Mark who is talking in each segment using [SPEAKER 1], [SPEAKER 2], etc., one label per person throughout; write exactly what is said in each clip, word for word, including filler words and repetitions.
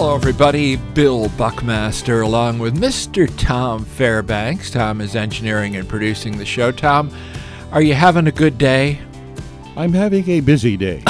[SPEAKER 1] Hello, everybody. Bill Buckmaster along with Mister Tom Fairbanks. Tom is engineering and producing the show. Tom, are you having a good day?
[SPEAKER 2] I'm having a busy day.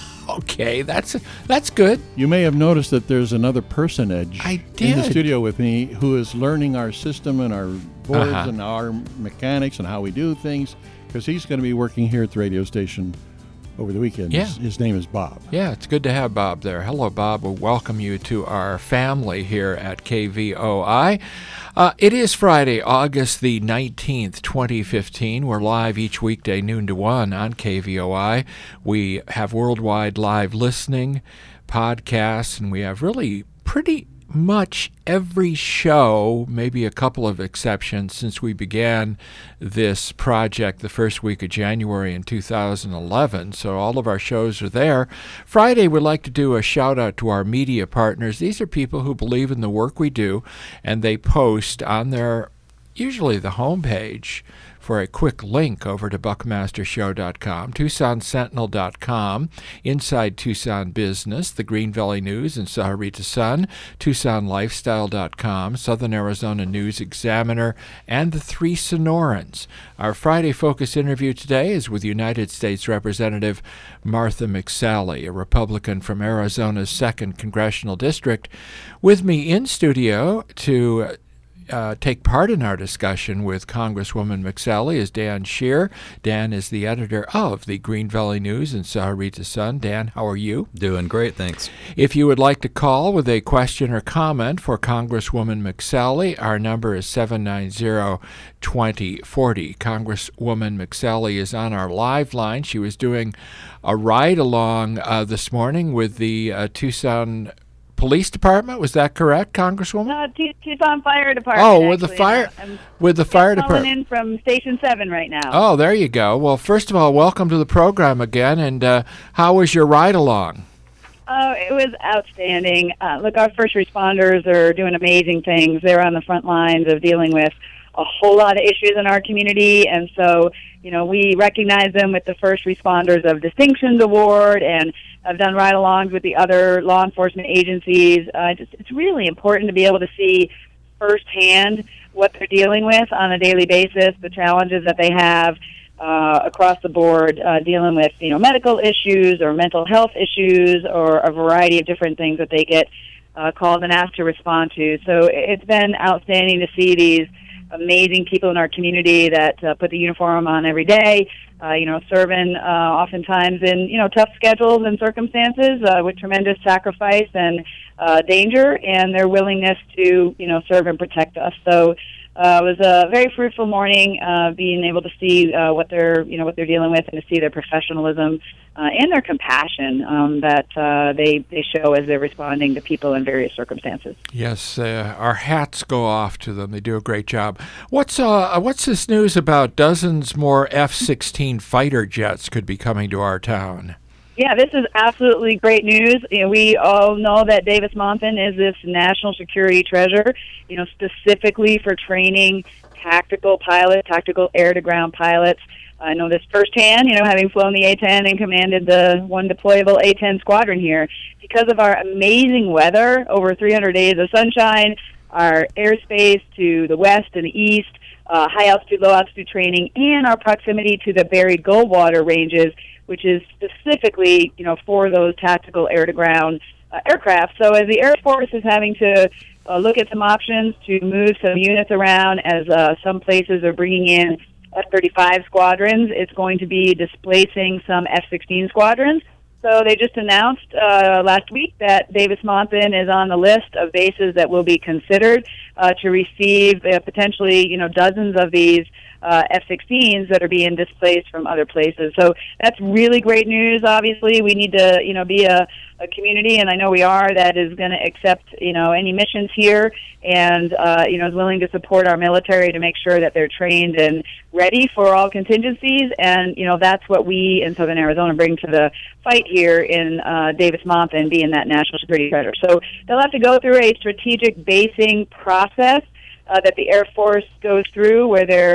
[SPEAKER 1] Okay, that's that's good.
[SPEAKER 2] You may have noticed that there's another personage
[SPEAKER 1] I did.
[SPEAKER 2] in the studio with me who is learning our system and our boards
[SPEAKER 1] Uh-huh.
[SPEAKER 2] and our mechanics and how we do things, because he's going to be working here at the radio station over the weekend.
[SPEAKER 1] Yeah.
[SPEAKER 2] His, his name is Bob.
[SPEAKER 1] Yeah, it's good to have Bob there. Hello, Bob. We welcome you to our family here at K V O I. Uh, it is Friday, August the nineteenth, twenty fifteen. We're live each weekday, noon to one on K V O I. We have worldwide live listening, podcasts, and we have really pretty much every show, maybe a couple of exceptions, since we began this project the first week of January in two thousand eleven. So all of our shows are there. Friday, we'd like to do a shout out to our media partners. These are people who believe in the work we do, and they post on their, usually the homepage, for a quick link over to buckmaster show dot com, tucson sentinel dot com, Inside Tucson Business, the Green Valley News and Sahuarita Sun, tucson lifestyle dot com, Southern Arizona News Examiner, and the Three Sonorans. Our Friday Focus interview today is with United States Representative Martha McSally, a Republican from Arizona's second Congressional District. With me in studio to Uh, take part in our discussion with Congresswoman McSally is Dan Scheer. Dan is the editor of the Green Valley News and Sahuarita Sun. Dan, how are you?
[SPEAKER 3] Doing great, thanks.
[SPEAKER 1] If you would like to call with a question or comment for Congresswoman McSally, our number is seven nine zero, two zero four zero. Congresswoman McSally is on our live line. She was doing a ride-along uh, this morning with the uh, Tucson Police Department. Was that correct, Congresswoman?
[SPEAKER 4] No, Tu- Tucson Fire Department.
[SPEAKER 1] Oh, with the
[SPEAKER 4] actually.
[SPEAKER 1] fire,
[SPEAKER 4] I'm
[SPEAKER 1] with the fire
[SPEAKER 4] calling
[SPEAKER 1] department.
[SPEAKER 4] in from Station Seven right now.
[SPEAKER 1] Oh, there you go. Well, first of all, welcome to the program again. And uh, how was your ride along?
[SPEAKER 4] Oh, it was outstanding. Uh, look, our first responders are doing amazing things. They're on the front lines of dealing with a whole lot of issues in our community, and so you know we recognize them with the First Responders of Distinctions Award, and I've done ride-alongs with the other law enforcement agencies. Uh, just, it's really important to be able to see firsthand what they're dealing with on a daily basis, the challenges that they have uh, across the board, uh, dealing with you know medical issues or mental health issues or a variety of different things that they get uh, called and asked to respond to. So it's been outstanding to see these amazing people in our community that uh, put the uniform on every day, uh, you know, serving uh, oftentimes in, you know, tough schedules and circumstances uh, with tremendous sacrifice and uh, danger, and their willingness to, you know, serve and protect us. So uh, it was a very fruitful morning, uh, being able to see uh, what they're, you know, what they're dealing with, and to see their professionalism uh, and their compassion um, that uh, they, they show as they're responding to people in various circumstances.
[SPEAKER 1] Yes, uh, our hats go off to them. They do a great job. What's uh, what's this news about dozens more F sixteen fighter jets could be coming to our town?
[SPEAKER 4] Yeah, this is absolutely great news. You know, we all know that Davis-Monthan is this national security treasure, you know, specifically for training tactical pilots, tactical air-to-ground pilots. I know this firsthand, you know, having flown the A ten and commanded the one deployable A ten squadron here. Because of our amazing weather, over three hundred days of sunshine, our airspace to the west and the east, uh, high-altitude, low-altitude training, and our proximity to the buried Goldwater ranges, which is specifically, you know, for those tactical air-to-ground uh, aircraft. So as the Air Force is having to uh, look at some options to move some units around, as uh, some places are bringing in F thirty-five squadrons, it's going to be displacing some F sixteen squadrons. So they just announced uh, last week that Davis-Monthan is on the list of bases that will be considered uh, to receive uh, potentially, you know, dozens of these uh, F sixteens that are being displaced from other places. So that's really great news. Obviously, we need to, you know, be a, a community, and I know we are, that is going to accept, you know, any missions here, and uh, you know, is willing to support our military to make sure that they're trained and ready for all contingencies. And you know, that's what we in Southern Arizona bring to the fight here in uh, Davis-Monthan, being that national security treasure. So they'll have to go through a strategic basing process uh, that the Air Force goes through, where they're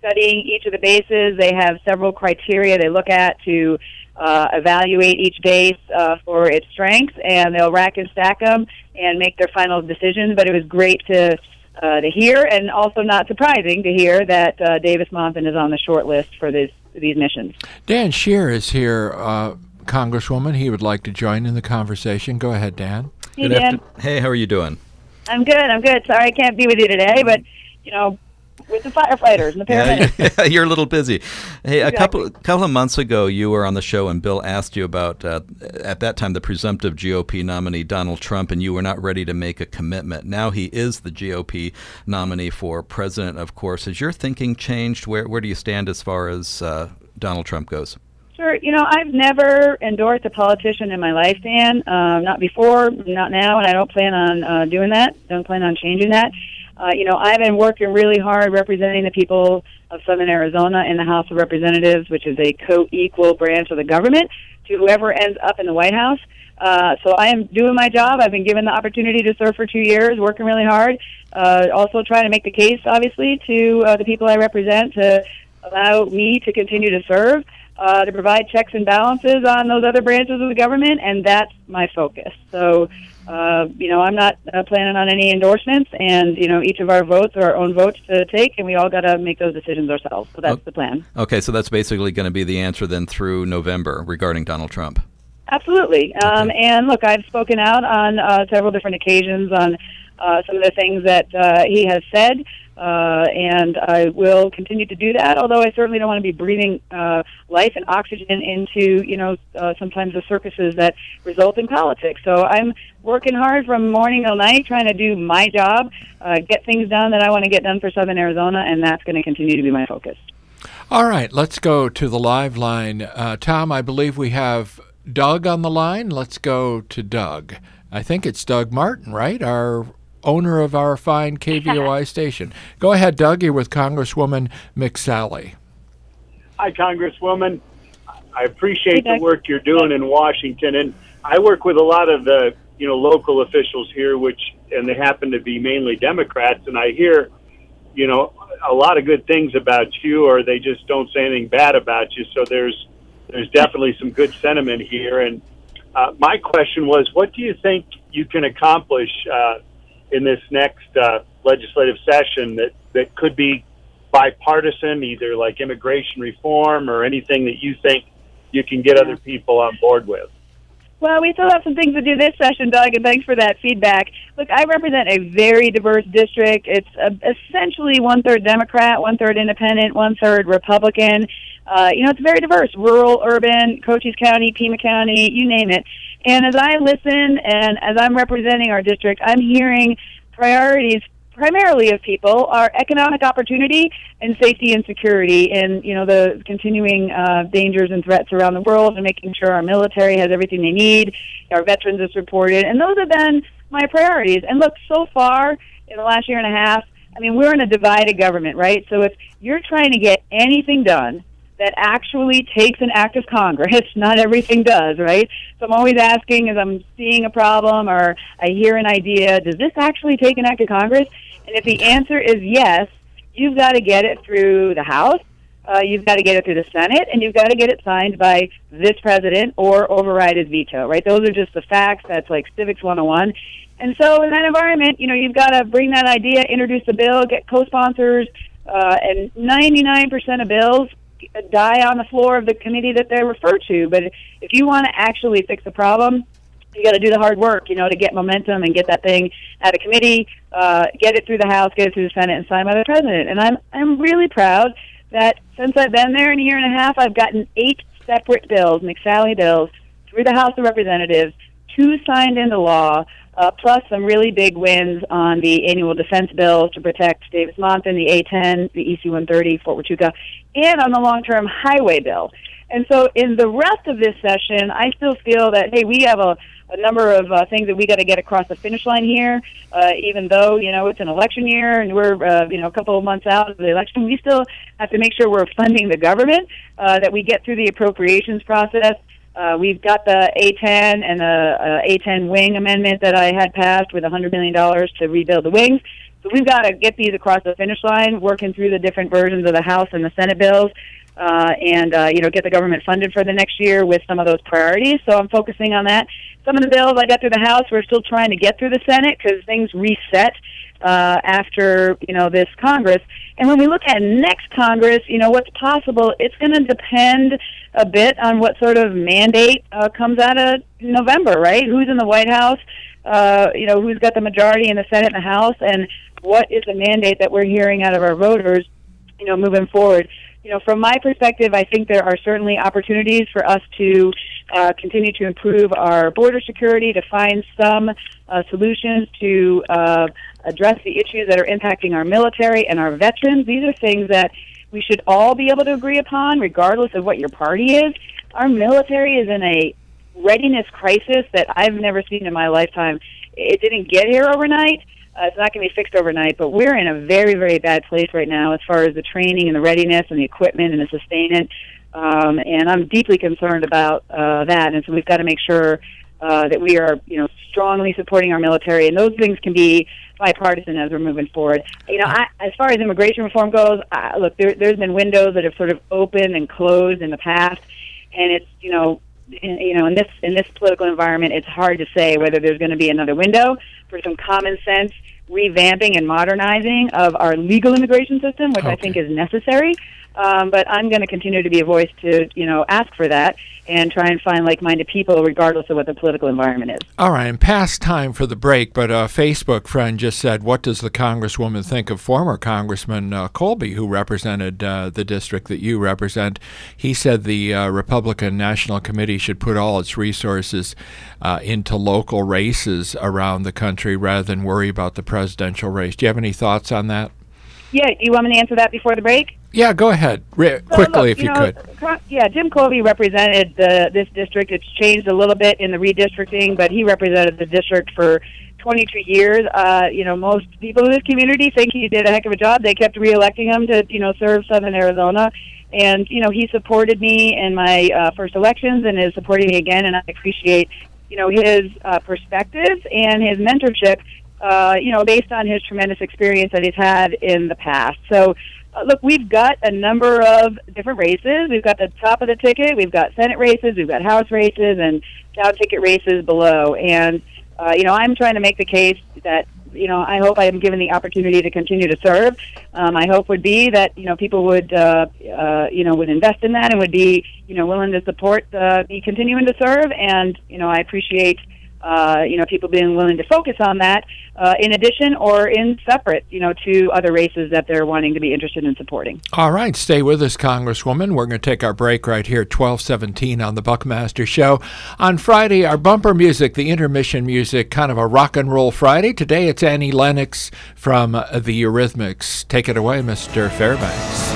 [SPEAKER 4] studying each of the bases. They have several criteria they look at to uh, evaluate each base uh, for its strengths, and they'll rack and stack them and make their final decisions. But it was great to uh, to hear, and also not surprising to hear that uh, Davis-Monthan is on the short list for this, these missions.
[SPEAKER 1] Dan Scheer is here, uh, Congresswoman. He would like to join in the conversation. Go ahead, Dan.
[SPEAKER 4] Hey,
[SPEAKER 3] Good
[SPEAKER 4] Dan.
[SPEAKER 3] after- hey, how are you doing?
[SPEAKER 4] I'm good. I'm good. Sorry I can't be with you today, but, you know, with the firefighters and the paramedics.
[SPEAKER 3] Yeah, you're a little busy. Hey,
[SPEAKER 4] Exactly.
[SPEAKER 3] a couple couple of months ago, you were on the show, and Bill asked you about, uh, at that time, the presumptive G O P nominee, Donald Trump, and you were not ready to make a commitment. Now he is the G O P nominee for president, of course. Has your thinking changed? Where, where do you stand as far as uh, Donald Trump goes?
[SPEAKER 4] Sure. You know, I've never endorsed a politician in my life, Dan. Um, not before, not now, and I don't plan on uh, doing that. Don't plan on changing that. Uh, you know, I've been working really hard representing the people of Southern Arizona in the House of Representatives, which is a co-equal branch of the government, to whoever ends up in the White House. Uh, so I am doing my job. I've been given the opportunity to serve for two years, working really hard. Uh, also trying to make the case, obviously, to uh, the people I represent to allow me to continue to serve. Uh, to provide checks and balances on those other branches of the government, and that's my focus. So, uh, you know, I'm not uh, planning on any endorsements, and, you know, each of our votes are our own votes to take, and we all got to make those decisions ourselves. So that's
[SPEAKER 3] Okay.
[SPEAKER 4] the plan.
[SPEAKER 3] Okay, so that's basically going to be the answer then through November regarding Donald Trump.
[SPEAKER 4] Absolutely. Um, and, look, I've spoken out on uh, several different occasions on uh, some of the things that uh, he has said. Uh, and I will continue to do that, although I certainly don't want to be breathing uh, life and oxygen into, you know, uh, sometimes the circuses that result in politics. So I'm working hard from morning till night trying to do my job, uh, get things done that I want to get done for Southern Arizona, and that's going to continue to be my focus.
[SPEAKER 1] All right, let's go to the live line. Uh, Tom, I believe we have Doug on the line. Let's go to Doug. I think it's Doug Martin, right? Our owner of our fine K V O I station. Go ahead, Doug. You're with Congresswoman McSally.
[SPEAKER 5] Hi, Congresswoman. I appreciate
[SPEAKER 4] Hey,
[SPEAKER 5] the work you're doing in Washington, and I work with a lot of the you know local officials here, which and they happen to be mainly Democrats, and I hear you know a lot of good things about you, or they just don't say anything bad about you. So there's there's definitely some good sentiment here. And uh, my question was, what do you think you can accomplish Uh, in this next uh, legislative session that, that could be bipartisan, either like immigration reform or anything that you think you can get other people on board with?
[SPEAKER 4] Well, we still have some things to do this session, Doug, and thanks for that feedback. Look, I represent a very diverse district. It's uh, essentially one-third Democrat, one-third independent, one-third Republican. Uh, you know, it's very diverse, rural, urban, Cochise County, Pima County, you name it. And as I listen and as I'm representing our district, I'm hearing priorities primarily of people are economic opportunity and safety and security, and you know the continuing uh, dangers and threats around the world, and making sure our military has everything they need, our veterans is supported, and those have been my priorities. And look, so far in the last year and a half, I mean, we're in a divided government, right? So if you're trying to get anything done that actually takes an act of Congress, not everything does, right? So I'm always asking, as I'm seeing a problem or I hear an idea, does this actually take an act of Congress? And if the answer is yes, you've got to get it through the House, uh, you've got to get it through the Senate, and you've got to get it signed by this president or override his veto, right? Those are just the facts. That's like Civics one oh one. And so in that environment, you know, you've got to bring that idea, introduce the bill, get co-sponsors, uh, and ninety-nine percent of bills die on the floor of the committee that they're referred to. But if you want to actually fix the problem, you got to do the hard work, you know, to get momentum and get that thing out of committee, uh, get it through the House, get it through the Senate, and signed by the president. And I'm I'm really proud that since I've been there in a year and a half, I've gotten eight separate bills, McSally bills, through the House of Representatives, two signed into law, uh, plus some really big wins on the annual defense bill to protect Davis-Monthan, the A ten, the E C one thirty, Fort Huachuca, and on the long-term highway bill. And so in the rest of this session, I still feel that, hey, we have a, a number of uh, things that we got to get across the finish line here, uh, even though, you know, it's an election year and we're, uh, you know, a couple of months out of the election. We still have to make sure we're funding the government, uh, that we get through the appropriations process. Uh, we've got the A ten and the uh, A ten wing amendment that I had passed with one hundred million dollars to rebuild the wings. So we've got to get these across the finish line, working through the different versions of the House and the Senate bills, uh, and, uh, you know, get the government funded for the next year with some of those priorities. So I'm focusing on that. Some of the bills I got through the House, we're still trying to get through the Senate because things reset uh, after, you know, this Congress. And when we look at next Congress, you know, what's possible, it's going to depend a bit on what sort of mandate uh, comes out of November, right? Who's in the White House, uh, you know, who's got the majority in the Senate and the House, and what is the mandate that we're hearing out of our voters, you know, moving forward. You know, from my perspective, I think there are certainly opportunities for us to uh, continue to improve our border security, to find some uh, solutions to uh, address the issues that are impacting our military and our veterans. These are things that we should all be able to agree upon, regardless of what your party is. Our military is in a readiness crisis that I've never seen in my lifetime. It didn't get here overnight. Uh, it's not going to be fixed overnight, but we're in a very, very bad place right now as far as the training and the readiness and the equipment and the sustainment. Um, and I'm deeply concerned about uh, that. And so we've got to make sure uh, that we are, you know, strongly supporting our military. And those things can be bipartisan as we're moving forward. You know, I, as far as immigration reform goes, I, look, there, there's been windows that have sort of opened and closed in the past, and it's, you know, in, you know, in this in this political environment, it's hard to say whether there's going to be another window for some common sense revamping and modernizing of our legal immigration system, which okay. I think is necessary. Um, but I'm going to continue to be a voice to, you know, ask for that and try and find like-minded people regardless of what the political environment is.
[SPEAKER 1] All right, and past time for the break, but a Facebook friend just said, what does the Congresswoman think of former Congressman uh, Colby, who represented uh, the district that you represent? He said the uh, Republican National Committee should put all its resources uh, into local races around the country rather than worry about the presidential race. Do you have any thoughts on that?
[SPEAKER 4] Yeah, do you want me to answer that before the break?
[SPEAKER 1] Yeah, go ahead. Re-
[SPEAKER 4] so
[SPEAKER 1] quickly,
[SPEAKER 4] look,
[SPEAKER 1] if you,
[SPEAKER 4] you know,
[SPEAKER 1] could.
[SPEAKER 4] Yeah, Jim Colby represented the, this district. It's changed a little bit in the redistricting, but he represented the district for twenty-two years. Uh, you know, most people in this community think he did a heck of a job. They kept reelecting him to, you know, serve Southern Arizona. And, you know, he supported me in my uh, first elections and is supporting me again, and I appreciate, you know, his uh, perspective and his mentorship, uh, you know, based on his tremendous experience that he's had in the past. So, Uh, look, we've got a number of different races. We've got the top of the ticket. We've got Senate races. We've got House races and down ticket races below. And, uh, you know, I'm trying to make the case that, you know, I hope I am given the opportunity to continue to serve. Um, my hope would be that, you know, people would, uh, uh, you know, would invest in that and would be, you know, willing to support uh, me continuing to serve. And, you know, I appreciate Uh, you know, people being willing to focus on that uh, in addition or in separate, you know, to other races that they're wanting to be interested in supporting.
[SPEAKER 1] All right. Stay with us, Congresswoman. We're going to take our break right here at twelve seventeen on the Buckmaster Show. On Friday, our bumper music, the intermission music, kind of a rock and roll Friday. Today, it's Annie Lennox from uh, the Eurythmics. Take it away, Mister Fairbanks.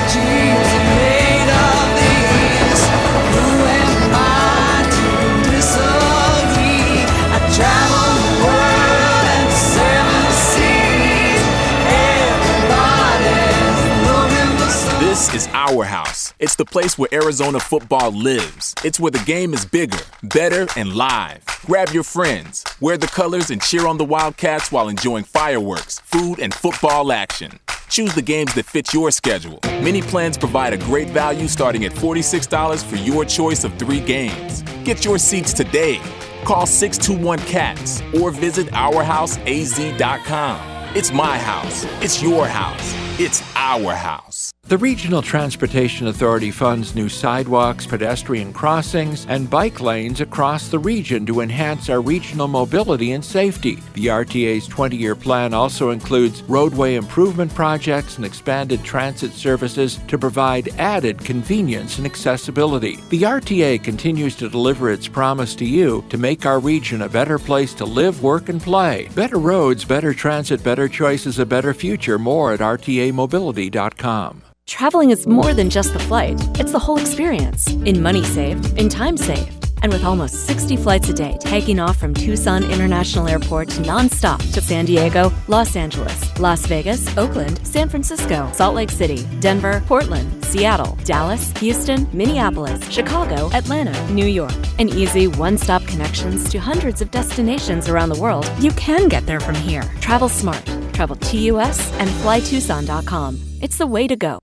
[SPEAKER 6] This is our house. It's the place where Arizona football lives. It's where the game is bigger, better, and live. Grab your friends, wear the colors, and cheer on the Wildcats while enjoying fireworks, food, and football action. Choose the games that fit your schedule. Many plans provide a great value starting at forty-six dollars for your choice of three games. Get your seats today. Call six two one C A T S or visit our house a z dot com. It's my house. It's your house. It's our house.
[SPEAKER 1] The Regional Transportation Authority funds new sidewalks, pedestrian crossings, and bike lanes across the region to enhance our regional mobility and safety. The R T A's twenty-year plan also includes roadway improvement projects and expanded transit services to provide added convenience and accessibility. The R T A continues to deliver its promise to you to make our region a better place to live, work, and play. Better roads, better transit, better choices, a better future. More at r t a mobility dot com.
[SPEAKER 7] Traveling is more than just the flight. It's the whole experience. In money saved, in time saved. And with almost sixty flights a day taking off from Tucson International Airport nonstop to San Diego, Los Angeles, Las Vegas, Oakland, San Francisco, Salt Lake City, Denver, Portland, Seattle, Dallas, Houston, Minneapolis, Chicago, Atlanta, New York. And easy one-stop connections to hundreds of destinations around the world. You can get there from here. Travel smart. Travel T U S and fly tucson dot com. It's the way to go.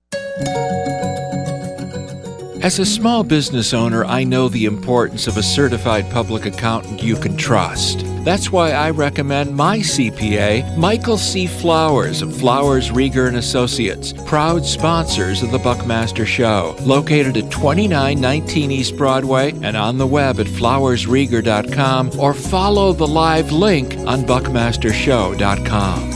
[SPEAKER 1] As a small business owner, I know the importance of a certified public accountant you can trust. That's why I recommend my C P A, Michael C. Flowers of Flowers, Rieger and Associates, proud sponsors of the Buckmaster Show, located at twenty-nine nineteen East Broadway and on the web at flowers rieger dot com, or follow the live link on buckmaster show dot com.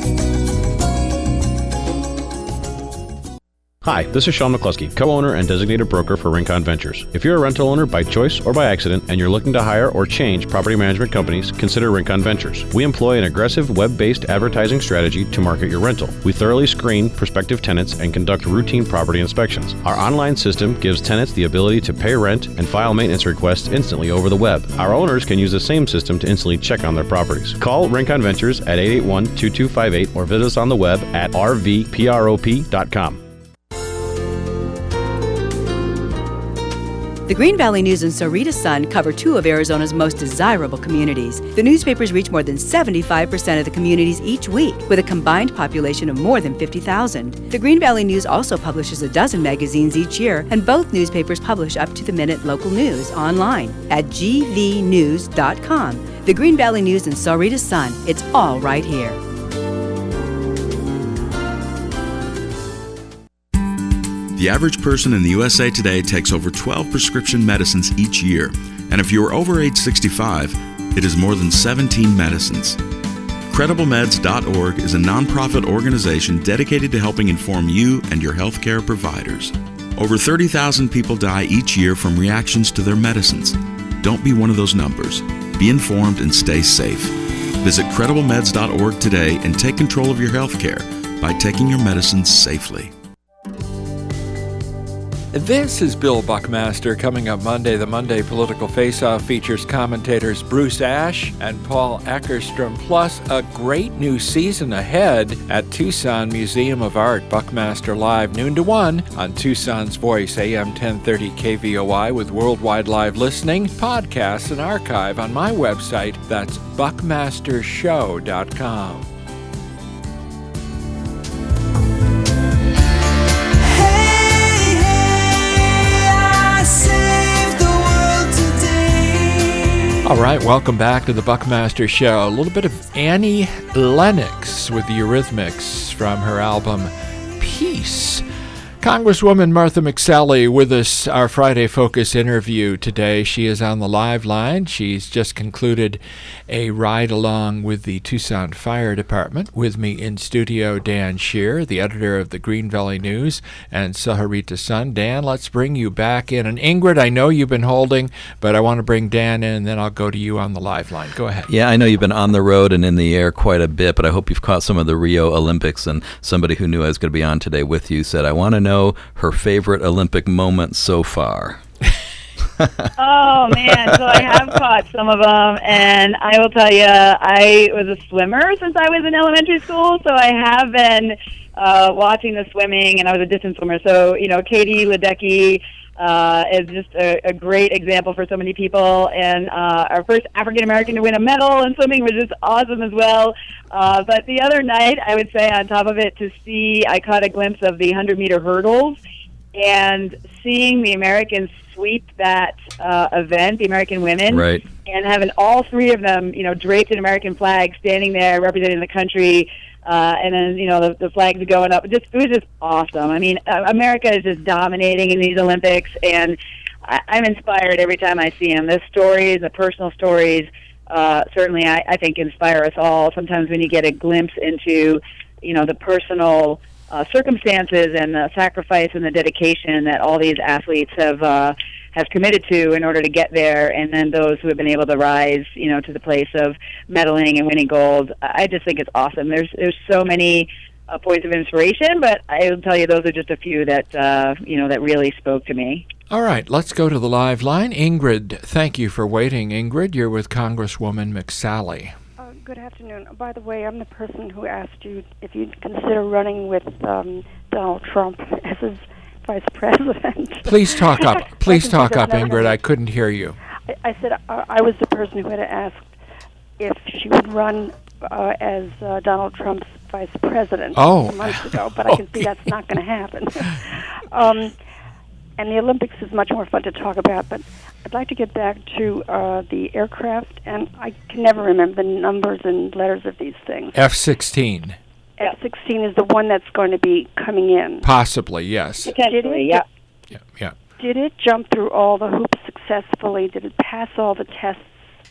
[SPEAKER 8] Hi, this is Sean McCluskey, co-owner and designated broker for Rincon Ventures. If you're a rental owner by choice or by accident and you're looking to hire or change property management companies, consider Rincon Ventures. We employ an aggressive web-based advertising strategy to market your rental. We thoroughly screen prospective tenants and conduct routine property inspections. Our online system gives tenants the ability to pay rent and file maintenance requests instantly over the web. Our owners can use the same system to instantly check on their properties. Call Rincon Ventures at eight eight one, two two five eight or visit us on the web at r v prop dot com.
[SPEAKER 9] The Green Valley News and Sahuarita Sun cover two of Arizona's most desirable communities. The newspapers reach more than seventy-five percent of the communities each week, with a combined population of more than fifty thousand. The Green Valley News also publishes a dozen magazines each year, and both newspapers publish up-to-the-minute local news online at g v news dot com. The Green Valley News and Sahuarita Sun, it's all right here.
[SPEAKER 10] The average person in the U S A today takes over twelve prescription medicines each year, and if you are over age sixty-five, it is more than seventeen medicines. Credible meds dot org is a nonprofit organization dedicated to helping inform you and your healthcare providers. Over thirty thousand people die each year from reactions to their medicines. Don't be one of those numbers. Be informed and stay safe. Visit credible meds dot org today and take control of your healthcare by taking your medicines safely.
[SPEAKER 1] This is Bill Buckmaster. Coming up Monday, the Monday Political Face-Off features commentators Bruce Ash and Paul Eckerstrom, plus a great new season ahead at Tucson Museum of Art. Buckmaster Live, noon to one on Tucson's Voice, A M ten thirty K V O I, with worldwide live listening, podcasts, and archive on my website. That's buckmaster show dot com. All right, welcome back to the Buckmaster Show. A little bit of Annie Lennox with the Eurythmics from her album Peace. Congresswoman Martha McSally with us, our Friday Focus interview today. She is on the live line. She's just concluded a ride along with the Tucson Fire Department. With me in studio, Dan Shear, the editor of the Green Valley News and Sahuarita Sun. Dan, let's bring you back in. And Ingrid, I know you've been holding, but I want to bring Dan in, and then I'll go to you on the live line. Go ahead.
[SPEAKER 3] Yeah, I know you've been on the road and in the air quite a bit, but I hope you've caught some of the Rio Olympics. And somebody who knew I was going to be on today with you said, I want to know her favorite Olympic moment so far.
[SPEAKER 4] Oh, man. So I have caught some of them, and I will tell you, I was a swimmer since I was in elementary school, so I have been uh, watching the swimming, and I was a distance swimmer. So, you know, Katie Ledecky uh, is just a, a great example for so many people, and uh, our first African-American to win a medal in swimming was just awesome as well. Uh, but the other night, I would say on top of it, to see, I caught a glimpse of the hundred-meter hurdles, and seeing the Americans sweep that uh, event, the American women,
[SPEAKER 3] right,
[SPEAKER 4] and having all three of them, you know, draped in American flags, standing there representing the country, uh, and then, you know, the, the flags are going up. It, just, it was just awesome. I mean, uh, America is just dominating in these Olympics, and I, I'm inspired every time I see them. The stories, the personal stories, uh, certainly I, I think inspire us all. Sometimes when you get a glimpse into, you know, the personal Uh, circumstances and the sacrifice and the dedication that all these athletes have uh, have committed to in order to get there, and then those who have been able to rise, you know, to the place of medaling and winning gold. I just think it's awesome. There's there's so many uh, points of inspiration, but I will tell you those are just a few that uh, you know that really spoke to me.
[SPEAKER 1] All right, let's go to the live line. Ingrid, thank you for waiting. Ingrid, you're with Congresswoman McSally.
[SPEAKER 11] Good afternoon. By the way, I'm the person who asked you if you'd consider running with um, Donald Trump as his vice president.
[SPEAKER 1] Please talk up. Please talk up, Ingrid. I couldn't hear you.
[SPEAKER 11] I, I said uh, I was the person who had asked if she would run uh, as uh, Donald Trump's vice president
[SPEAKER 1] oh.
[SPEAKER 11] a month ago, but I can
[SPEAKER 1] okay.
[SPEAKER 11] see that's not going to happen. um, and the Olympics is much more fun to talk about, but I'd like to get back to uh, the aircraft, and I can never remember the numbers and letters of these things.
[SPEAKER 1] F sixteen.
[SPEAKER 11] F sixteen is the one that's going to be coming in.
[SPEAKER 1] Possibly, yes.
[SPEAKER 4] Potentially, yeah.
[SPEAKER 1] Yeah, yeah.
[SPEAKER 11] Did it jump through all the hoops successfully? Did it pass all the tests?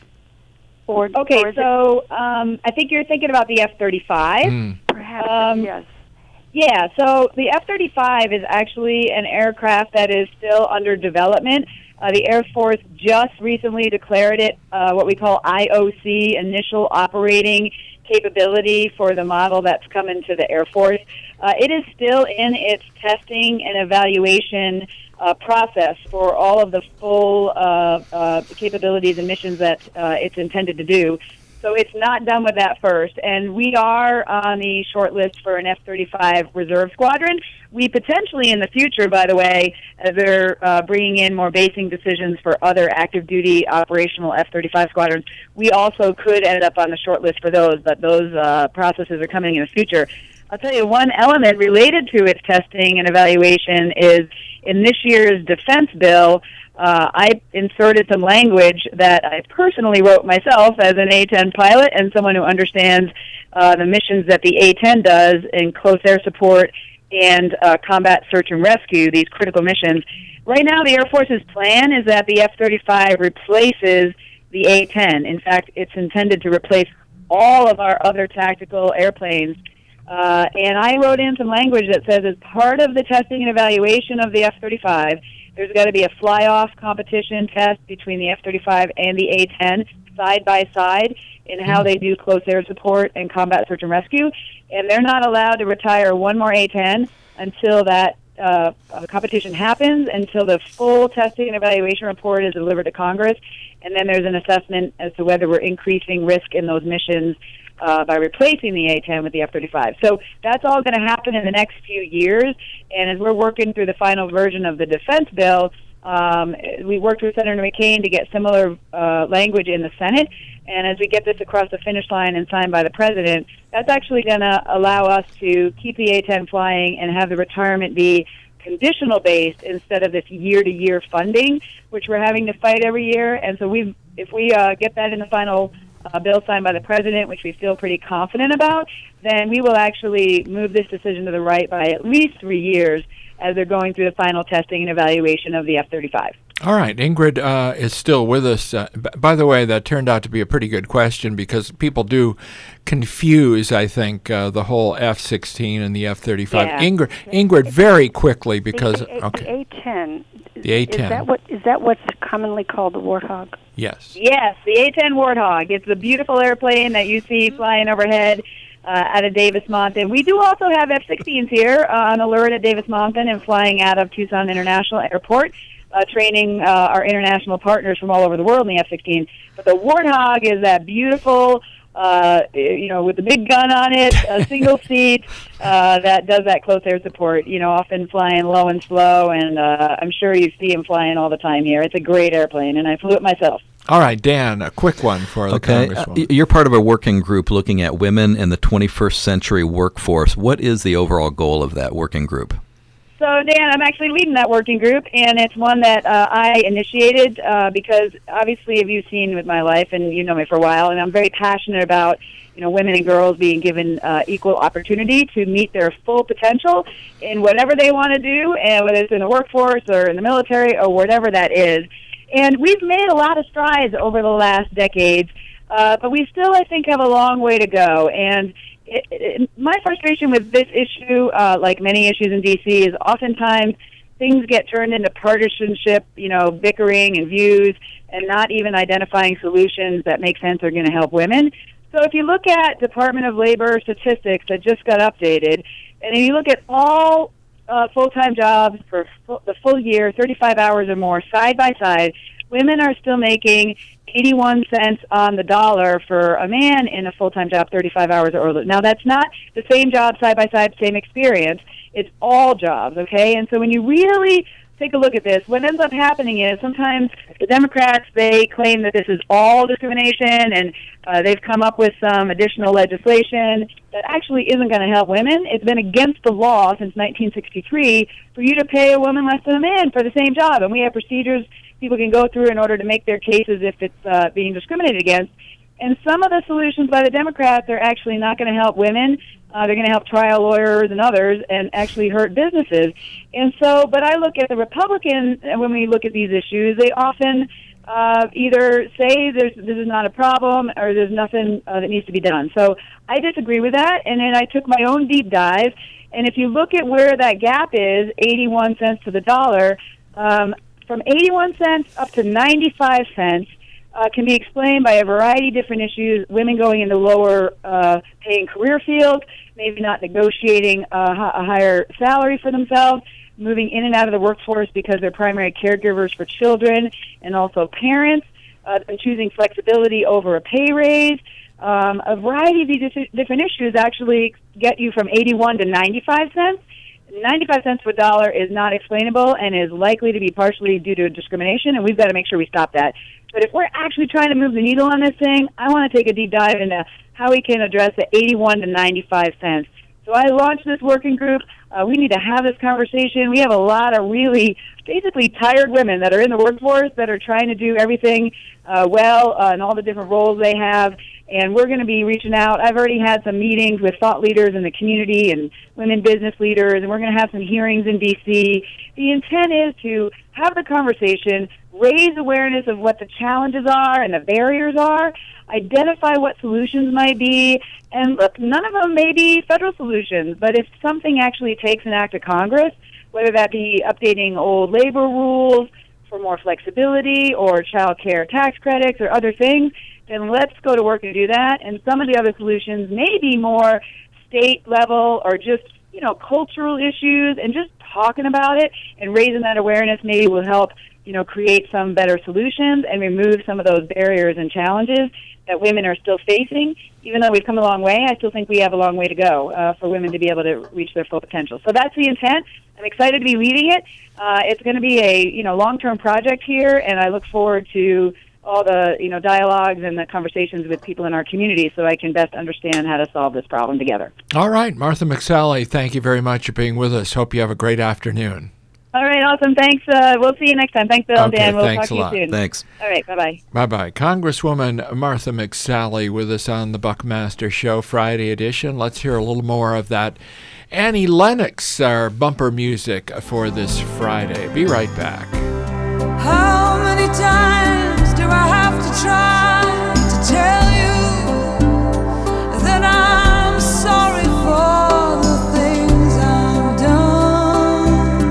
[SPEAKER 11] Or,
[SPEAKER 4] okay,
[SPEAKER 11] or
[SPEAKER 4] so um, I think you're thinking about the F thirty-five.
[SPEAKER 1] Mm.
[SPEAKER 11] Perhaps,
[SPEAKER 4] um,
[SPEAKER 11] yes.
[SPEAKER 4] Yeah, so the F thirty-five is actually an aircraft that is still under development. Uh, the Air Force just recently declared it uh, what we call I O C, Initial Operating Capability, for the model that's coming to the Air Force. Uh, it is still in its testing and evaluation uh, process for all of the full uh, uh, capabilities and missions that uh, it's intended to do. So it's not done with that first. And we are on the short list for an F thirty-five reserve squadron. We potentially in the future, by the way, as they're uh, bringing in more basing decisions for other active duty operational F thirty-five squadrons, we also could end up on the short list for those, but those uh, processes are coming in the future. I'll tell you, one element related to its testing and evaluation is in this year's defense bill, uh, I inserted some language that I personally wrote myself as an A ten pilot and someone who understands uh, the missions that the A ten does in close air support and uh, combat search and rescue, these critical missions. Right now, the Air Force's plan is that the F thirty-five replaces the A ten. In fact, it's intended to replace all of our other tactical airplanes. Uh, and I wrote in some language that says as part of the testing and evaluation of the F thirty-five, there's got to be a fly-off competition test between the F thirty-five and the A ten side by side in how they do close air support and combat search and rescue. And they're not allowed to retire one more A ten until that uh, competition happens, until the full testing and evaluation report is delivered to Congress. And then there's an assessment as to whether we're increasing risk in those missions Uh, by replacing the A ten with the F thirty-five. So that's all going to happen in the next few years. And as we're working through the final version of the defense bill, um, we worked with Senator McCain to get similar uh, language in the Senate. And as we get this across the finish line and signed by the President, that's actually going to allow us to keep the A ten flying and have the retirement be conditional based instead of this year-to-year funding, which we're having to fight every year. And so we, if we uh, get that in the final Uh, bill signed by the President, which we feel pretty confident about, then we will actually move this decision to the right by at least three years as they're going through the final testing and evaluation of the F thirty-five.
[SPEAKER 1] All right, Ingrid uh, is still with us. Uh, b- by the way, that turned out to be a pretty good question because people do confuse, I think, uh, the whole F sixteen and the F thirty-five.
[SPEAKER 11] Yeah.
[SPEAKER 1] Ingrid, Ingrid, very quickly because
[SPEAKER 11] the, the,
[SPEAKER 1] okay,
[SPEAKER 11] the A ten.
[SPEAKER 1] the A ten.
[SPEAKER 11] Is that what is that what's commonly called the Warthog?
[SPEAKER 1] Yes.
[SPEAKER 4] Yes, the A ten Warthog. It's a beautiful airplane that you see flying overhead uh, out of Davis-Monthan. We do also have F sixteens here uh, on alert at Davis-Monthan and flying out of Tucson International Airport, uh, training uh, our international partners from all over the world in the F sixteen. But the Warthog is that beautiful, uh, you know, with the big gun on it, a single seat uh, that does that close air support, you know, often flying low and slow, and uh, I'm sure you see him flying all the time here. It's a great airplane, and I flew it myself.
[SPEAKER 1] All right, Dan, a quick one for the
[SPEAKER 3] okay.
[SPEAKER 1] Congresswoman.
[SPEAKER 3] Uh, you're part of a working group looking at women in the twenty-first century workforce. What is the overall goal of that working group?
[SPEAKER 4] So, Dan, I'm actually leading that working group, and it's one that uh, I initiated uh, because, obviously, if you've seen with my life, and you know me for a while, and I'm very passionate about, you know, women and girls being given uh, equal opportunity to meet their full potential in whatever they want to do, and whether it's in the workforce or in the military or whatever that is. And we've made a lot of strides over the last decades, uh, but we still, I think, have a long way to go. And It, it, my frustration with this issue, uh, like many issues in D C, is oftentimes things get turned into partisanship, you know, bickering and views, and not even identifying solutions that make sense are going to help women. So if you look at Department of Labor statistics that just got updated, and if you look at all uh, full-time jobs for full, the full year, thirty-five hours or more, side by side, women are still making eighty-one cents on the dollar for a man in a full-time job, thirty-five hours or older. Now, that's not the same job, side-by-side, same experience. It's all jobs, okay? And so when you really take a look at this. What ends up happening is sometimes the Democrats, they claim that this is all discrimination, and uh, they've come up with some additional legislation that actually isn't going to help women. It's been against the law since nineteen sixty-three for you to pay a woman less than a man for the same job, and we have procedures people can go through in order to make their cases if it's uh, being discriminated against. And some of the solutions by the Democrats are actually not going to help women. Uh, they're going to help trial lawyers and others and actually hurt businesses. And so, but I look at the Republicans, and when we look at these issues, they often uh, either say there's, this is not a problem or there's nothing uh, that needs to be done. So I disagree with that, and then I took my own deep dive. And if you look at where that gap is, eighty-one cents to the dollar, um, from eighty-one cents up to ninety-five cents, Uh, can be explained by a variety of different issues, women going into lower uh, paying career fields, maybe not negotiating uh, a higher salary for themselves, moving in and out of the workforce because they're primary caregivers for children and also parents, uh, and choosing flexibility over a pay raise. Um, a variety of these different issues actually get you from eighty-one to ninety-five cents. ninety-five cents per dollar is not explainable and is likely to be partially due to discrimination, and we've got to make sure we stop that. But if we're actually trying to move the needle on this thing, I want to take a deep dive into how we can address the eighty-one to ninety-five cents. So I launched this working group. Uh, we need to have this conversation. We have a lot of really basically tired women that are in the workforce that are trying to do everything uh, well uh, and all the different roles they have. And we're going to be reaching out. I've already had some meetings with thought leaders in the community and women business leaders, and we're going to have some hearings in D C. The intent is to have the conversation, raise awareness of what the challenges are and the barriers are, identify what solutions might be, and look, none of them may be federal solutions, but if something actually takes an act of Congress, whether that be updating old labor rules for more flexibility or child care tax credits or other things, then let's go to work and do that. And some of the other solutions may be more state level or just, you know, cultural issues, and just talking about it and raising that awareness maybe will help, you know, create some better solutions and remove some of those barriers and challenges that women are still facing. Even though we've come a long way, I still think we have a long way to go uh, for women to be able to reach their full potential. So that's the intent. I'm excited to be leading it. Uh, it's going to be a, you know, long-term project here, and I look forward to all the, you know, dialogues and the conversations with people in our community so I can best understand how to solve this problem together.
[SPEAKER 1] All right, Martha McSally, thank you very much for being with us. Hope you have a great afternoon.
[SPEAKER 4] All right, awesome. Thanks. Uh, we'll see you next time. Thanks, Bill and
[SPEAKER 1] okay,
[SPEAKER 4] Dan. We'll
[SPEAKER 1] thanks
[SPEAKER 4] talk to
[SPEAKER 1] a
[SPEAKER 4] you
[SPEAKER 1] lot.
[SPEAKER 4] soon.
[SPEAKER 3] Thanks.
[SPEAKER 4] All right, bye-bye.
[SPEAKER 1] Bye-bye. Congresswoman Martha McSally with us on the Buckmaster Show Friday edition. Let's hear a little more of that Annie Lennox, our bumper music for this Friday. Be right back.
[SPEAKER 12] How many times do I have to try to tell you that I'm sorry for the things I've done?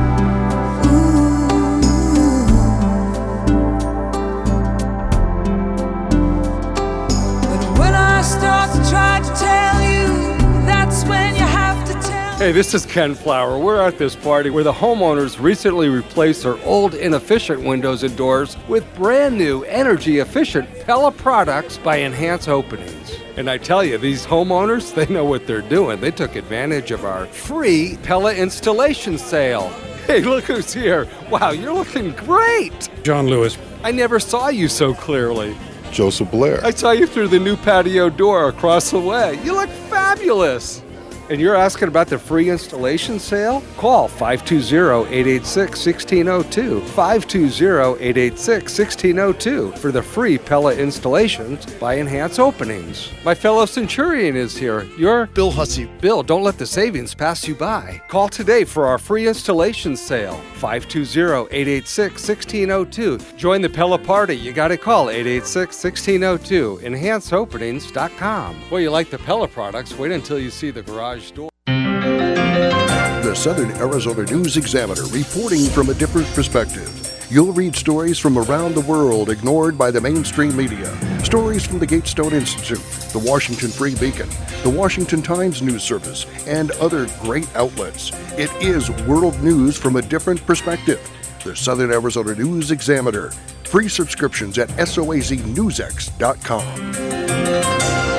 [SPEAKER 12] Ooh. But when I start to try to tell you, that's when you have to tell.
[SPEAKER 13] Hey, this is Ken Flower. We're at this party where the homeowners recently replaced their old inefficient windows and doors with brand new energy-efficient Pella products by Enhance Openings. And I tell you, these homeowners, they know what they're doing. They took advantage of our free Pella installation sale. Hey, look who's here. Wow, you're looking great.
[SPEAKER 14] John Lewis.
[SPEAKER 13] I never saw you so clearly.
[SPEAKER 14] Joseph Blair.
[SPEAKER 13] I saw you through the new patio door across the way. You look fabulous. And you're asking about the free installation sale? Call five two zero, eight eight six, one six zero two, five two zero, eight eight six, one six zero two for the free Pella installations by Enhance Openings. My fellow Centurion is here. You're
[SPEAKER 14] Bill Hussey.
[SPEAKER 13] Bill, don't let the savings pass you by. Call today for our free installation sale. five two zero, eight eight six, one six zero two. Join the Pella party. You got to call eight eight six, one six zero two. enhance openings dot com. Well, you like the Pella products? Wait until you see the garage door.
[SPEAKER 15] The Southern Arizona News Examiner, reporting from a different perspective. You'll read stories from around the world ignored by the mainstream media. Stories from the Gatestone Institute, the Washington Free Beacon, the Washington Times News Service, and other great outlets. It is world news from a different perspective. The Southern Arizona News Examiner. Free subscriptions at soaz news x dot com.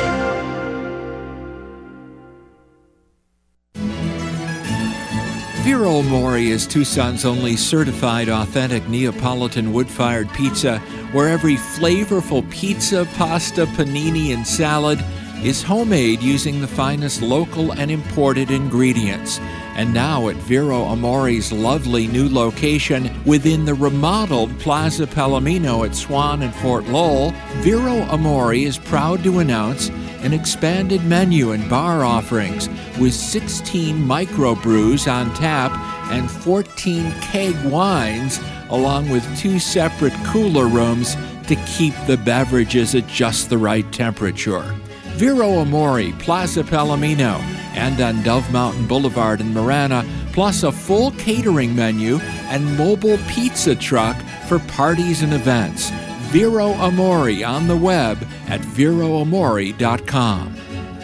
[SPEAKER 12] If
[SPEAKER 1] Vero Amore is Tucson's only certified authentic Neapolitan wood-fired pizza, where every flavorful pizza, pasta, panini, and salad is homemade using the finest local and imported ingredients. And now at Vero Amore's lovely new location within the remodeled Plaza Palomino at Swan and Fort Lowell, Vero Amore is proud to announce an expanded menu and bar offerings with sixteen microbrews on tap and fourteen keg wines, along with two separate cooler rooms to keep the beverages at just the right temperature. Vero Amore, Plaza Palomino, and on Dove Mountain Boulevard in Marana, plus a full catering menu and mobile pizza truck for parties and events. Vero Amore on the web at vero amore dot com.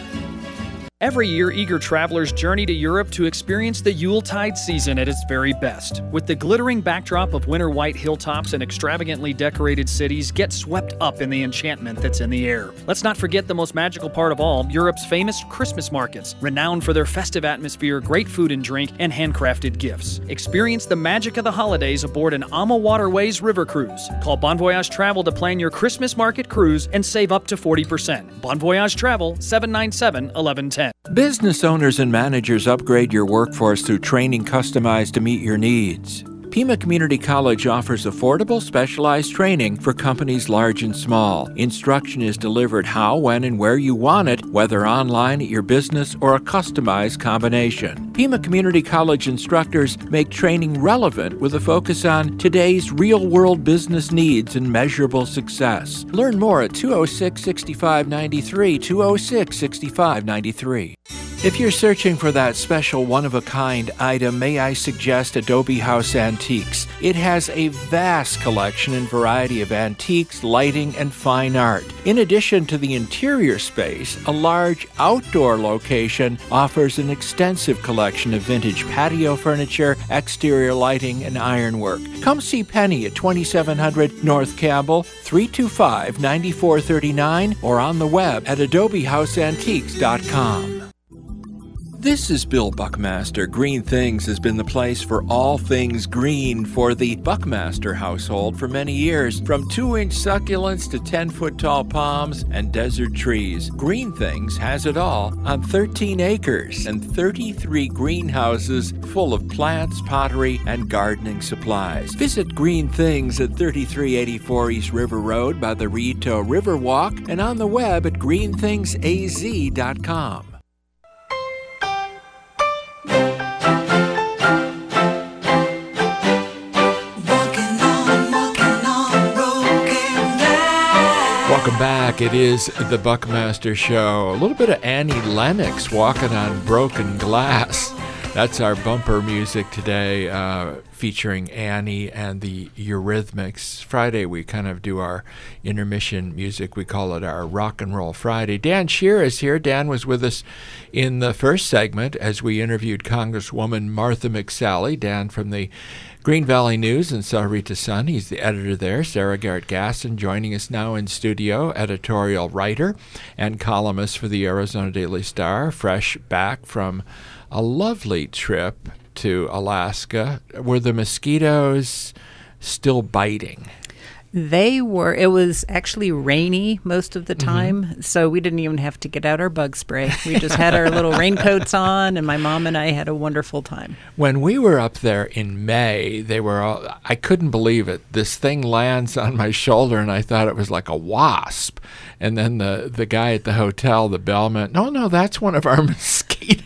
[SPEAKER 14] Every year, eager travelers journey to Europe to experience the Yuletide season at its very best. With the glittering backdrop of winter white hilltops and extravagantly decorated cities, get swept up in the enchantment that's in the air. Let's not forget the most magical part of all, Europe's famous Christmas markets, renowned for their festive atmosphere, great food and drink, and handcrafted gifts. Experience the magic of the holidays aboard an Ama Waterways river cruise. Call Bon Voyage Travel to plan your Christmas market cruise and save up to forty percent. Bon Voyage Travel, seven nine seven, one one one zero.
[SPEAKER 1] Business owners and managers, upgrade your workforce through training customized to meet your needs. Pima Community College offers affordable, specialized training for companies large and small. Instruction is delivered how, when, and where you want it, whether online at your business or a customized combination. Pima Community College instructors make training relevant with a focus on today's real-world business needs and measurable success. Learn more at two oh six, six five nine three, two oh six, six five nine three. If you're searching for that special one-of-a-kind item, may I suggest Adobe House Antiques. It has a vast collection and variety of antiques, lighting, and fine art. In addition to the interior space, a large outdoor location offers an extensive collection of vintage patio furniture, exterior lighting, and ironwork. Come see Penny at twenty-seven hundred North Campbell, three two five, nine four three nine, or on the web at adobe house antiques dot com. This is Bill Buckmaster. Green Things has been the place for all things green for the Buckmaster household for many years. From two-inch succulents to ten-foot-tall palms and desert trees, Green Things has it all on thirteen acres and thirty-three greenhouses full of plants, pottery, and gardening supplies. Visit Green Things at thirty-three eighty-four East River Road by the Rito Riverwalk and on the web at green things a z dot com. Welcome back. It is the Buckmaster Show. A little bit of Annie Lennox, Walking on Broken Glass. That's our bumper music today, uh, featuring Annie and the Eurythmics. Friday, we kind of do our intermission music. We call it our Rock and Roll Friday. Dan Scheer is here. Dan was with us in the first segment as we interviewed Congresswoman Martha McSally. Dan from the Green Valley News and Sahuarita Sun. He's the editor there. Sarah Garrett Gasson joining us now in studio, editorial writer and columnist for the Arizona Daily Star, fresh back from a lovely trip to Alaska. Were the mosquitoes still biting?
[SPEAKER 16] They were. It was actually rainy most of the time, mm-hmm. so we didn't even have to get out our bug spray. We just had our little raincoats on, and my mom and I had a wonderful time.
[SPEAKER 1] When we were up there in May, they were all, I couldn't believe it. This thing lands on my shoulder, and I thought it was like a wasp. And then the, the guy at the hotel, the bellman, no, no, that's one of our mosquitoes.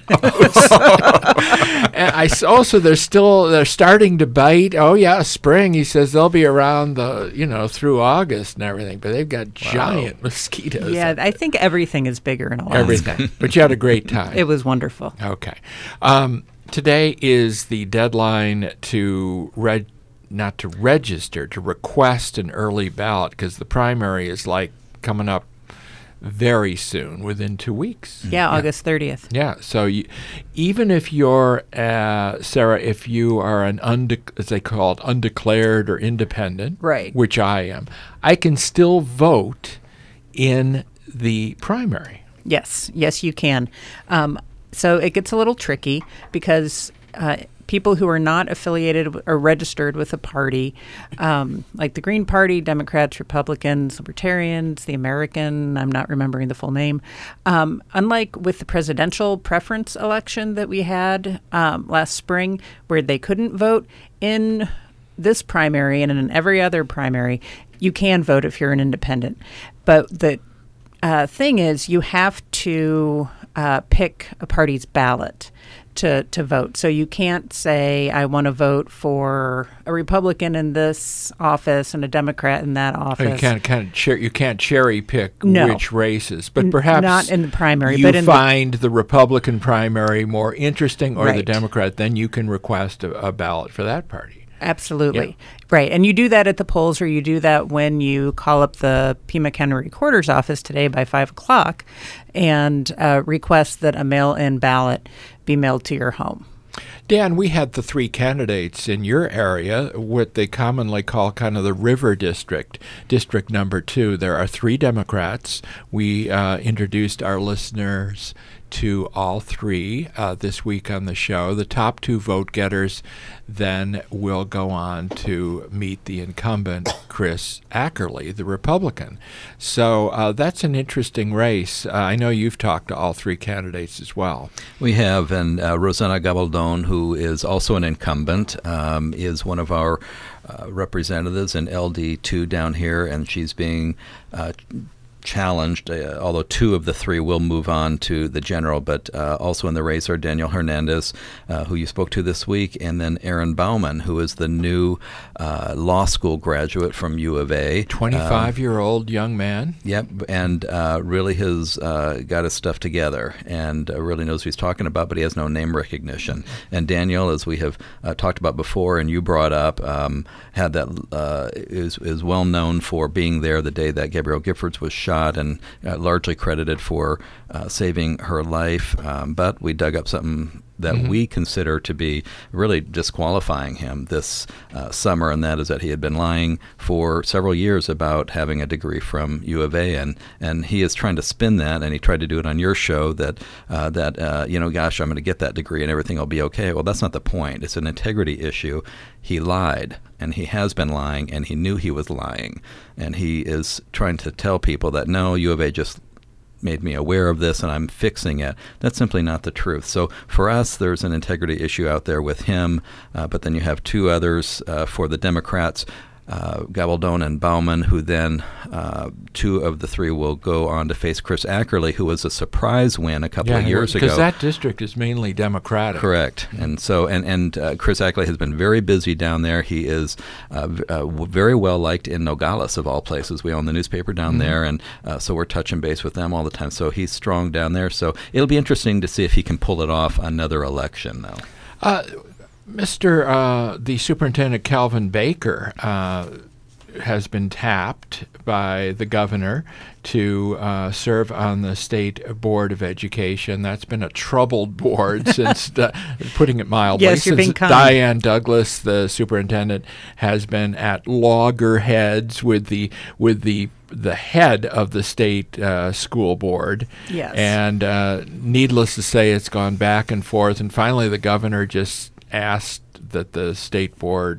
[SPEAKER 1] And I also, they're still, they're starting to bite. Oh, yeah, spring. He says they'll be around the, you know, through August and everything. But they've got wow. giant mosquitoes.
[SPEAKER 16] Yeah, I think everything is bigger in Alaska.
[SPEAKER 1] Everything. But you had a great time.
[SPEAKER 16] It was wonderful.
[SPEAKER 1] Okay. Um, today is the deadline to read, not to register, to request an early ballot, because the primary is like coming up very soon, within two weeks.
[SPEAKER 16] Yeah, yeah. August thirtieth.
[SPEAKER 1] Yeah, so you, even if you're, uh, Sarah, if you are an, unde- as they call it, undeclared or independent,
[SPEAKER 16] right,
[SPEAKER 1] which I am, I can still vote in the primary.
[SPEAKER 16] Yes, yes, you can. Um, so it gets a little tricky because uh, people who are not affiliated w- or registered with a party, um, like the Green Party, Democrats, Republicans, Libertarians, the American, I'm not remembering the full name. Um, unlike with the presidential preference election that we had um, last spring, where they couldn't vote, in this primary and in every other primary, you can vote if you're an independent. But the uh, thing is, you have to uh, pick a party's ballot to, to vote. So you can't say, I want to vote for a Republican in this office and a Democrat in that office.
[SPEAKER 1] You can't, kind of cher- you can't cherry pick
[SPEAKER 16] No.
[SPEAKER 1] which races, but perhaps
[SPEAKER 16] not in the primary,
[SPEAKER 1] you
[SPEAKER 16] but in the-
[SPEAKER 1] find the, Republican primary more interesting or the
[SPEAKER 16] Right.
[SPEAKER 1] Democrat, then you can request a, a ballot for that party.
[SPEAKER 16] Absolutely. Right. And you do that at the polls, or you do that when you call up the Pima County Recorder's office today by five o'clock and uh, request that a mail-in ballot be mailed to your home.
[SPEAKER 1] Dan, we had the three candidates in your area, what they commonly call kind of the River District, District Number Two. There are three Democrats. We uh, introduced our listeners to all three uh, this week on the show. The top two vote getters then will go on to meet the incumbent, Chris Ackerley, the Republican. So uh, that's an interesting race. Uh, I know you've talked to all three candidates as well.
[SPEAKER 3] We have, and uh, Rosanna Gabaldon, who is also an incumbent, um, is one of our uh, representatives in L D two down here, and she's being uh, challenged, uh, although two of the three will move on to the general, but uh, also in the race are Daniel Hernandez, uh, who you spoke to this week, and then Aaron Bauman, who is the new uh, law school graduate from U of A.
[SPEAKER 1] twenty-five-year-old um, young man.
[SPEAKER 3] Yep, and uh, really has uh, got his stuff together and uh, really knows what he's talking about, but he has no name recognition. And Daniel, as we have uh, talked about before and you brought up, um, had that uh, is, is well known for being there the day that Gabrielle Giffords was shot, and uh, largely credited for uh, saving her life. Um, but we dug up something that mm-hmm. we consider to be really disqualifying him this uh, summer, and that is that he had been lying for several years about having a degree from U of A, and, and he is trying to spin that, and he tried to do it on your show, that, uh, that uh, you know, gosh, I'm going to get that degree and everything will be okay. Well, that's not the point. It's an integrity issue. He lied, and he has been lying, and he knew he was lying, and he is trying to tell people that, no, U of A just made me aware of this and I'm fixing it. That's simply not the truth. So for us, there's an integrity issue out there with him, uh, but then you have two others uh, for the Democrats, uh, Gabaldon and Bauman, who then uh, two of the three will go on to face Chris Ackerley, who was a surprise win a couple
[SPEAKER 1] yeah,
[SPEAKER 3] of years ago.
[SPEAKER 1] Because that district is mainly Democratic.
[SPEAKER 3] Correct. And so, and, and uh, Chris Ackerley has been very busy down there. He is uh, v- uh, very well liked in Nogales, of all places. We own the newspaper down mm-hmm. there, and uh, so we're touching base with them all the time. So he's strong down there. So it'll be interesting to see if he can pull it off another election, though.
[SPEAKER 1] Uh, Mister Uh, the Superintendent Calvin Baker uh, has been tapped by the governor to uh, serve on the State Board of Education. That's been a troubled board since, the, putting it mildly,
[SPEAKER 16] yes, you're
[SPEAKER 1] since
[SPEAKER 16] being kind.
[SPEAKER 1] Diane Douglas, the superintendent, has been at loggerheads with the with the the head of the state uh, school board.
[SPEAKER 16] Yes.
[SPEAKER 1] And uh, needless to say, it's gone back and forth, and finally the governor just asked that the state board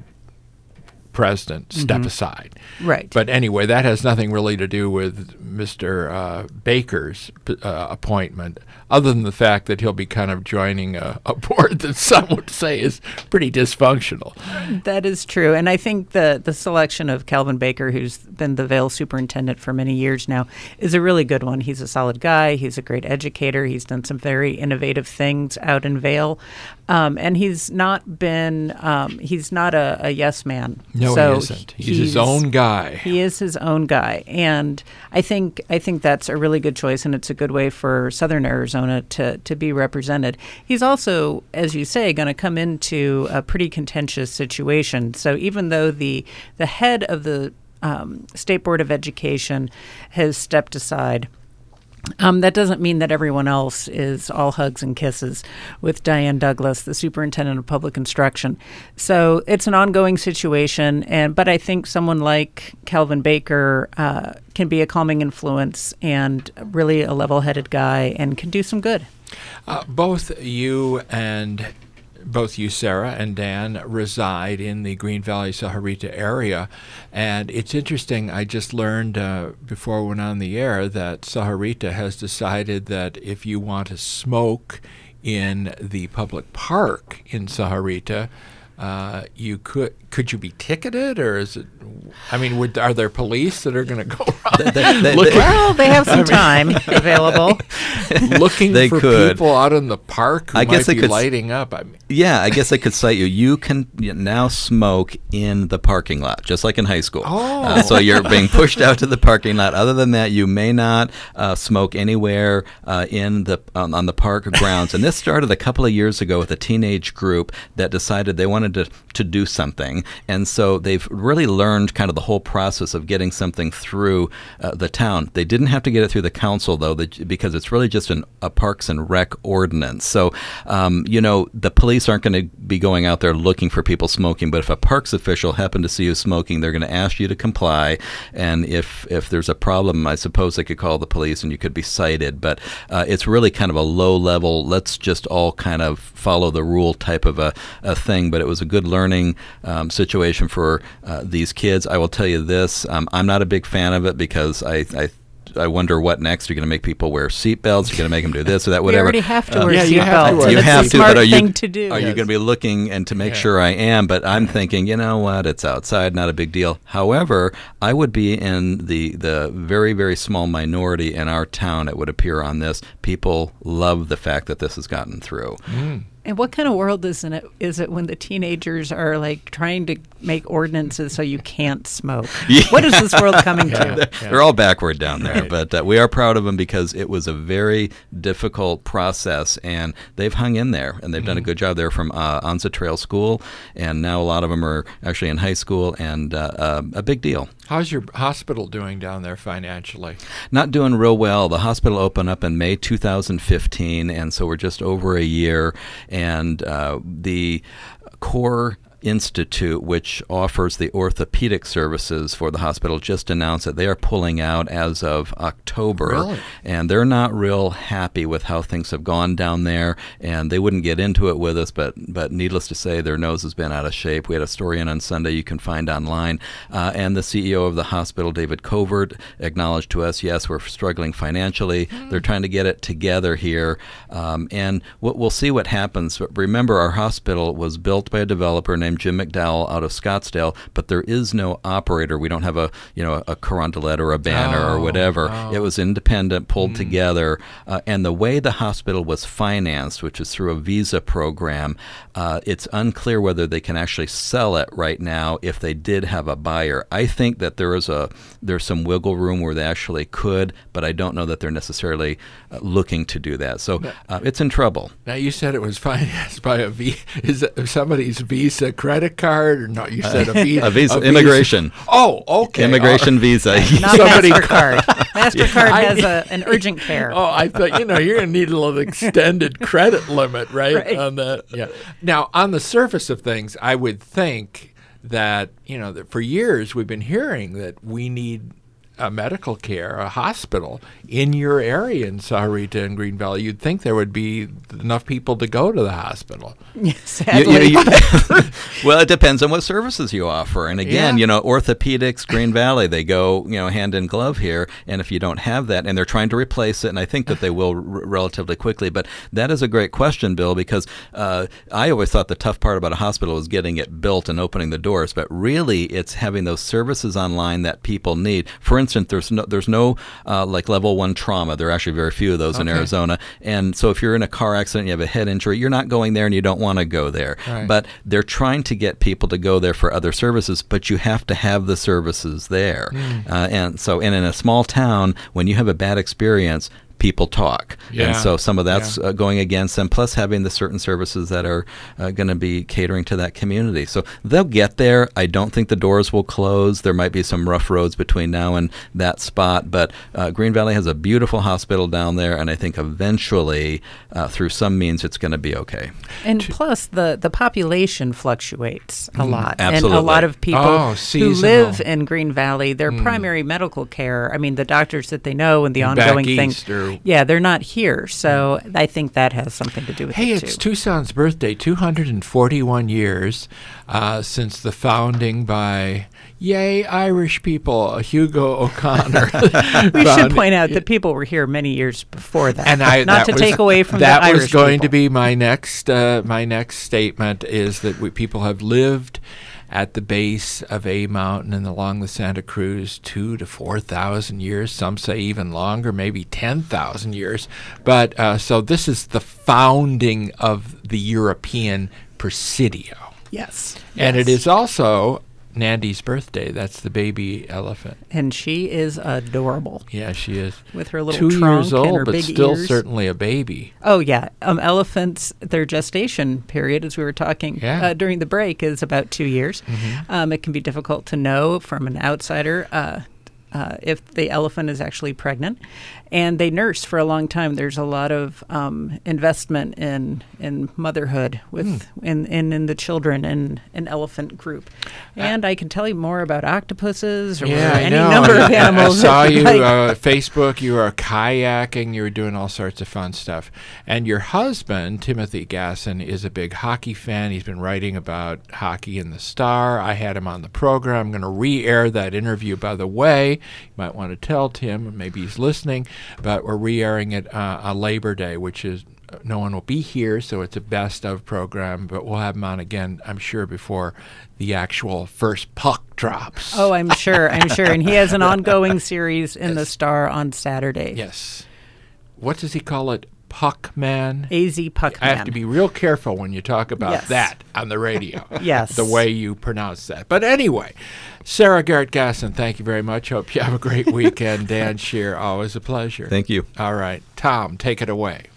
[SPEAKER 1] president step
[SPEAKER 16] mm-hmm.
[SPEAKER 1] aside.
[SPEAKER 16] Right.
[SPEAKER 1] But anyway, that has nothing really to do with Mister Uh, Baker's uh, appointment, other than the fact that he'll be kind of joining a, a board that some would say is pretty dysfunctional.
[SPEAKER 16] That is true. And I think the, the selection of Calvin Baker, who's been the Vail superintendent for many years now, is a really good one. He's a solid guy. He's a great educator. He's done some very innovative things out in Vail. Um, and he's not been, um, he's not a, a yes man.
[SPEAKER 1] No,
[SPEAKER 16] so
[SPEAKER 1] he isn't. He's, he's his own guy.
[SPEAKER 16] He is his own guy. And I think I think that's a really good choice, and it's a good way for Southern Arizona to, to be represented. He's also, as you say, going to come into a pretty contentious situation. So even though the the head of the um, State Board of Education has stepped aside, Um, that doesn't mean that everyone else is all hugs and kisses with Diane Douglas, the superintendent of public instruction. So it's an ongoing situation, and but I think someone like Calvin Baker uh, can be a calming influence and really a level-headed guy and can do some good.
[SPEAKER 1] Uh, both you and both you, Sarah, and Dan reside in the Green Valley Sahuarita area. And it's interesting, I just learned uh, before we went on the air that Sahuarita has decided that if you want to smoke in the public park in Sahuarita, uh, you could could you be ticketed, or is it? I mean, would are there police that are going to go around?
[SPEAKER 3] They, they,
[SPEAKER 1] looking,
[SPEAKER 16] well, they have some
[SPEAKER 1] I mean,
[SPEAKER 16] time available.
[SPEAKER 1] Looking
[SPEAKER 3] they
[SPEAKER 1] for
[SPEAKER 3] could.
[SPEAKER 1] people out in the park who
[SPEAKER 3] I guess
[SPEAKER 1] might
[SPEAKER 3] they
[SPEAKER 1] be
[SPEAKER 3] could,
[SPEAKER 1] lighting up. I mean,
[SPEAKER 3] yeah, I guess they could cite you. You can now smoke in the parking lot, just like in high school.
[SPEAKER 1] Oh.
[SPEAKER 3] Uh, so you're being pushed out to the parking lot. Other than that, you may not uh, smoke anywhere uh, in the um, on the park grounds. And this started a couple of years ago with a teenage group that decided they wanted to, to do something. And so they've really learned kind of the whole process of getting something through uh, the town. They didn't have to get it through the council, though, that, because it's really just an, a Parks and Rec ordinance. So, um, you know, the police aren't going to be going out there looking for people smoking, but if a parks official happened to see you smoking, they're going to ask you to comply. And if, if there's a problem, I suppose they could call the police and you could be cited. But uh, it's really kind of a low-level, let's just all kind of follow the rule type of a, a thing. But it was a good learning um, situation for uh, these kids. I will tell you this, um, I'm not a big fan of it because I, I I wonder what next. You're going to make people wear seatbelts. You're going to make them do this or that, whatever.
[SPEAKER 16] We already have to
[SPEAKER 3] uh,
[SPEAKER 16] wear
[SPEAKER 1] yeah, you have to
[SPEAKER 16] seatbelts.
[SPEAKER 1] wear
[SPEAKER 3] You
[SPEAKER 16] It's
[SPEAKER 3] have
[SPEAKER 16] a
[SPEAKER 3] to,
[SPEAKER 16] smart
[SPEAKER 3] but are you,
[SPEAKER 16] thing to do.
[SPEAKER 3] are you going to be looking and to make
[SPEAKER 1] Yeah.
[SPEAKER 3] sure I am? But I'm thinking, you know what? It's outside, not a big deal. However, I would be in the, the very, very small minority in our town, it would appear, on this. People love the fact that this has gotten through.
[SPEAKER 1] Mm.
[SPEAKER 16] And what kind of world is it, is it when the teenagers are like trying to make ordinances so you can't smoke?
[SPEAKER 3] Yeah.
[SPEAKER 16] What is this world coming to?
[SPEAKER 3] Yeah. They're all backward down there,
[SPEAKER 1] Right.
[SPEAKER 3] but uh, we are proud of them because it was a very difficult process, and they've hung in there, and they've
[SPEAKER 1] Mm-hmm.
[SPEAKER 3] done a good job. They're from uh, Anza Trail School, and now a lot of them are actually in high school, and uh, uh, a big deal.
[SPEAKER 1] How's your hospital doing down there financially?
[SPEAKER 3] Not doing real well. The hospital opened up in May two thousand fifteen, and so we're just over a year, and uh, the core Institute, which offers the orthopedic services for the hospital, just announced that they are pulling out as of October.
[SPEAKER 1] Really?
[SPEAKER 3] And they're not real happy with how things have gone down there, and they wouldn't get into it with us, but but needless to say, their nose has been out of shape. We had a story in on Sunday you can find online, uh, and the C E O of the hospital, David Covert, acknowledged to us, yes, we're struggling financially. Mm. They're trying to get it together here, um, and we'll, we'll see what happens. But remember, our hospital was built by a developer named Jim McDowell out of Scottsdale, but there is no operator. We don't have a you know a Carondelet or a banner
[SPEAKER 1] oh,
[SPEAKER 3] or whatever.
[SPEAKER 1] Oh.
[SPEAKER 3] It was independent, pulled
[SPEAKER 1] Mm.
[SPEAKER 3] together, uh, and the way the hospital was financed, which is through a visa program, uh, it's unclear whether they can actually sell it right now if they did have a buyer. I think that there is a there's some wiggle room where they actually could, but I don't know that they're necessarily uh, looking to do that. So uh, it's in trouble.
[SPEAKER 1] Now, you said it was financed by a v- is it somebody's Visa credit card, or no? You said a, vi-
[SPEAKER 3] a visa,
[SPEAKER 1] a
[SPEAKER 3] immigration.
[SPEAKER 1] Oh, okay.
[SPEAKER 3] Immigration
[SPEAKER 1] All right.
[SPEAKER 3] visa.
[SPEAKER 16] Not
[SPEAKER 1] Somebody-
[SPEAKER 16] MasterCard. MasterCard
[SPEAKER 1] I-
[SPEAKER 16] has a, an urgent care.
[SPEAKER 1] Oh, I thought, you know, you're going to need a little extended credit limit, right,
[SPEAKER 16] Right.
[SPEAKER 1] on that. Yeah. Now, on the surface of things, I would think that, you know, that for years we've been hearing that we need a medical care, a hospital in your area in Sahuarita and Green Valley. You'd think there would be enough people to go to the hospital.
[SPEAKER 16] Sadly.
[SPEAKER 3] You- you- you- well, it depends on what services you offer. And again,
[SPEAKER 1] Yeah.
[SPEAKER 3] you know, orthopedics, Green Valley, they go, you know, hand in glove here. And if you don't have that, and they're trying to replace it, and I think that they will r- relatively quickly. But that is a great question, Bill, because uh, I always thought the tough part about a hospital was getting it built and opening the doors. But really, it's having those services online that people need. For instance, there's no there's no uh, like level one trauma. There are actually very few of those in
[SPEAKER 1] Okay.
[SPEAKER 3] Arizona. And so if you're in a car accident, you have a head injury, you're not going there and you don't want to go there.
[SPEAKER 1] Right.
[SPEAKER 3] But they're trying to get people to go there for other services, but you have to have the services there.
[SPEAKER 1] Mm.
[SPEAKER 3] Uh, and so, and in a small town, when you have a bad experience, people talk.
[SPEAKER 1] Yeah.
[SPEAKER 3] And so some of that's
[SPEAKER 1] Yeah.
[SPEAKER 3] uh, going against them, plus having the certain services that are uh, going to be catering to that community. So they'll get there. I don't think the doors will close. There might be some rough roads between now and that spot, but uh, Green Valley has a beautiful hospital down there, and I think eventually, uh, through some means, it's going to be okay.
[SPEAKER 16] And plus, the, the population fluctuates a
[SPEAKER 3] Mm,
[SPEAKER 16] lot.
[SPEAKER 3] absolutely.
[SPEAKER 16] And a lot of people
[SPEAKER 1] Oh,
[SPEAKER 16] who
[SPEAKER 1] seasonal.
[SPEAKER 16] live in Green Valley, their
[SPEAKER 1] Mm.
[SPEAKER 16] primary medical care, I mean, the doctors that they know and the
[SPEAKER 1] Back
[SPEAKER 16] ongoing
[SPEAKER 1] east
[SPEAKER 16] thing,
[SPEAKER 1] or They're
[SPEAKER 16] yeah, they're not here. So I think that has something to do with
[SPEAKER 1] hey,
[SPEAKER 16] it,
[SPEAKER 1] it's
[SPEAKER 16] too.
[SPEAKER 1] Tucson's birthday, two hundred forty-one years uh, since the founding by, yay, Irish people, Hugo O'Connor.
[SPEAKER 16] We should point out that people were here many years before that.
[SPEAKER 1] And I,
[SPEAKER 16] not
[SPEAKER 1] that
[SPEAKER 16] to
[SPEAKER 1] was,
[SPEAKER 16] take away from
[SPEAKER 1] that
[SPEAKER 16] the Irish
[SPEAKER 1] was going
[SPEAKER 16] people.
[SPEAKER 1] to be my next uh, my next statement is that we, people have lived at the base of a mountain and along the Santa Cruz two to four thousand years. Some say even longer, maybe ten thousand years. But uh, so this is the founding of the European Presidio.
[SPEAKER 16] Yes.
[SPEAKER 1] And
[SPEAKER 16] yes.
[SPEAKER 1] it is also Nandy's birthday. That's the baby elephant.
[SPEAKER 16] And she is adorable.
[SPEAKER 1] Yeah, she is.
[SPEAKER 16] With her little
[SPEAKER 1] Two
[SPEAKER 16] trunk
[SPEAKER 1] years old,
[SPEAKER 16] and her
[SPEAKER 1] but
[SPEAKER 16] big
[SPEAKER 1] still
[SPEAKER 16] ears.
[SPEAKER 1] certainly a baby.
[SPEAKER 16] Oh, yeah. Um, elephants, their gestation period, as we were talking
[SPEAKER 1] Yeah.
[SPEAKER 16] uh, during the break, is about two years.
[SPEAKER 1] Mhm.
[SPEAKER 16] Um, it can be difficult to know from an outsider uh, uh, if the elephant is actually pregnant. And they nurse for a long time. There's a lot of um, investment in in motherhood with
[SPEAKER 1] Mm.
[SPEAKER 16] in, in in the children in an elephant group. And I can tell you more about octopuses or
[SPEAKER 1] Yeah, I
[SPEAKER 16] any
[SPEAKER 1] know.
[SPEAKER 16] number of
[SPEAKER 1] I-
[SPEAKER 16] animals.
[SPEAKER 1] I saw
[SPEAKER 16] if
[SPEAKER 1] you
[SPEAKER 16] like.
[SPEAKER 1] uh, Facebook. You were kayaking. You were doing all sorts of fun stuff. And your husband, Timothy Gasson, is a big hockey fan. He's been writing about hockey in the Star. I had him on the program. I'm going to re-air that interview, by the way. You might want to tell Tim, maybe he's listening, but we're re-airing it uh, on Labor Day, which is uh, no one will be here, so it's a best of program, but we'll have him on again, I'm sure, before the actual first puck drops.
[SPEAKER 16] Oh, I'm sure. I'm sure. And he has an ongoing series in the Star on Saturday.
[SPEAKER 1] Yes. What does he call it? Puckman?
[SPEAKER 16] A Z Puckman.
[SPEAKER 1] I have to be real careful when you talk about
[SPEAKER 16] Yes.
[SPEAKER 1] that on the radio.
[SPEAKER 16] Yes.
[SPEAKER 1] The way you pronounce that. But anyway, Sarah Garrett Gasson, thank you very much. Hope you have a great weekend. Dan Shear, always a pleasure.
[SPEAKER 3] Thank you.
[SPEAKER 1] All right. Tom, take it away.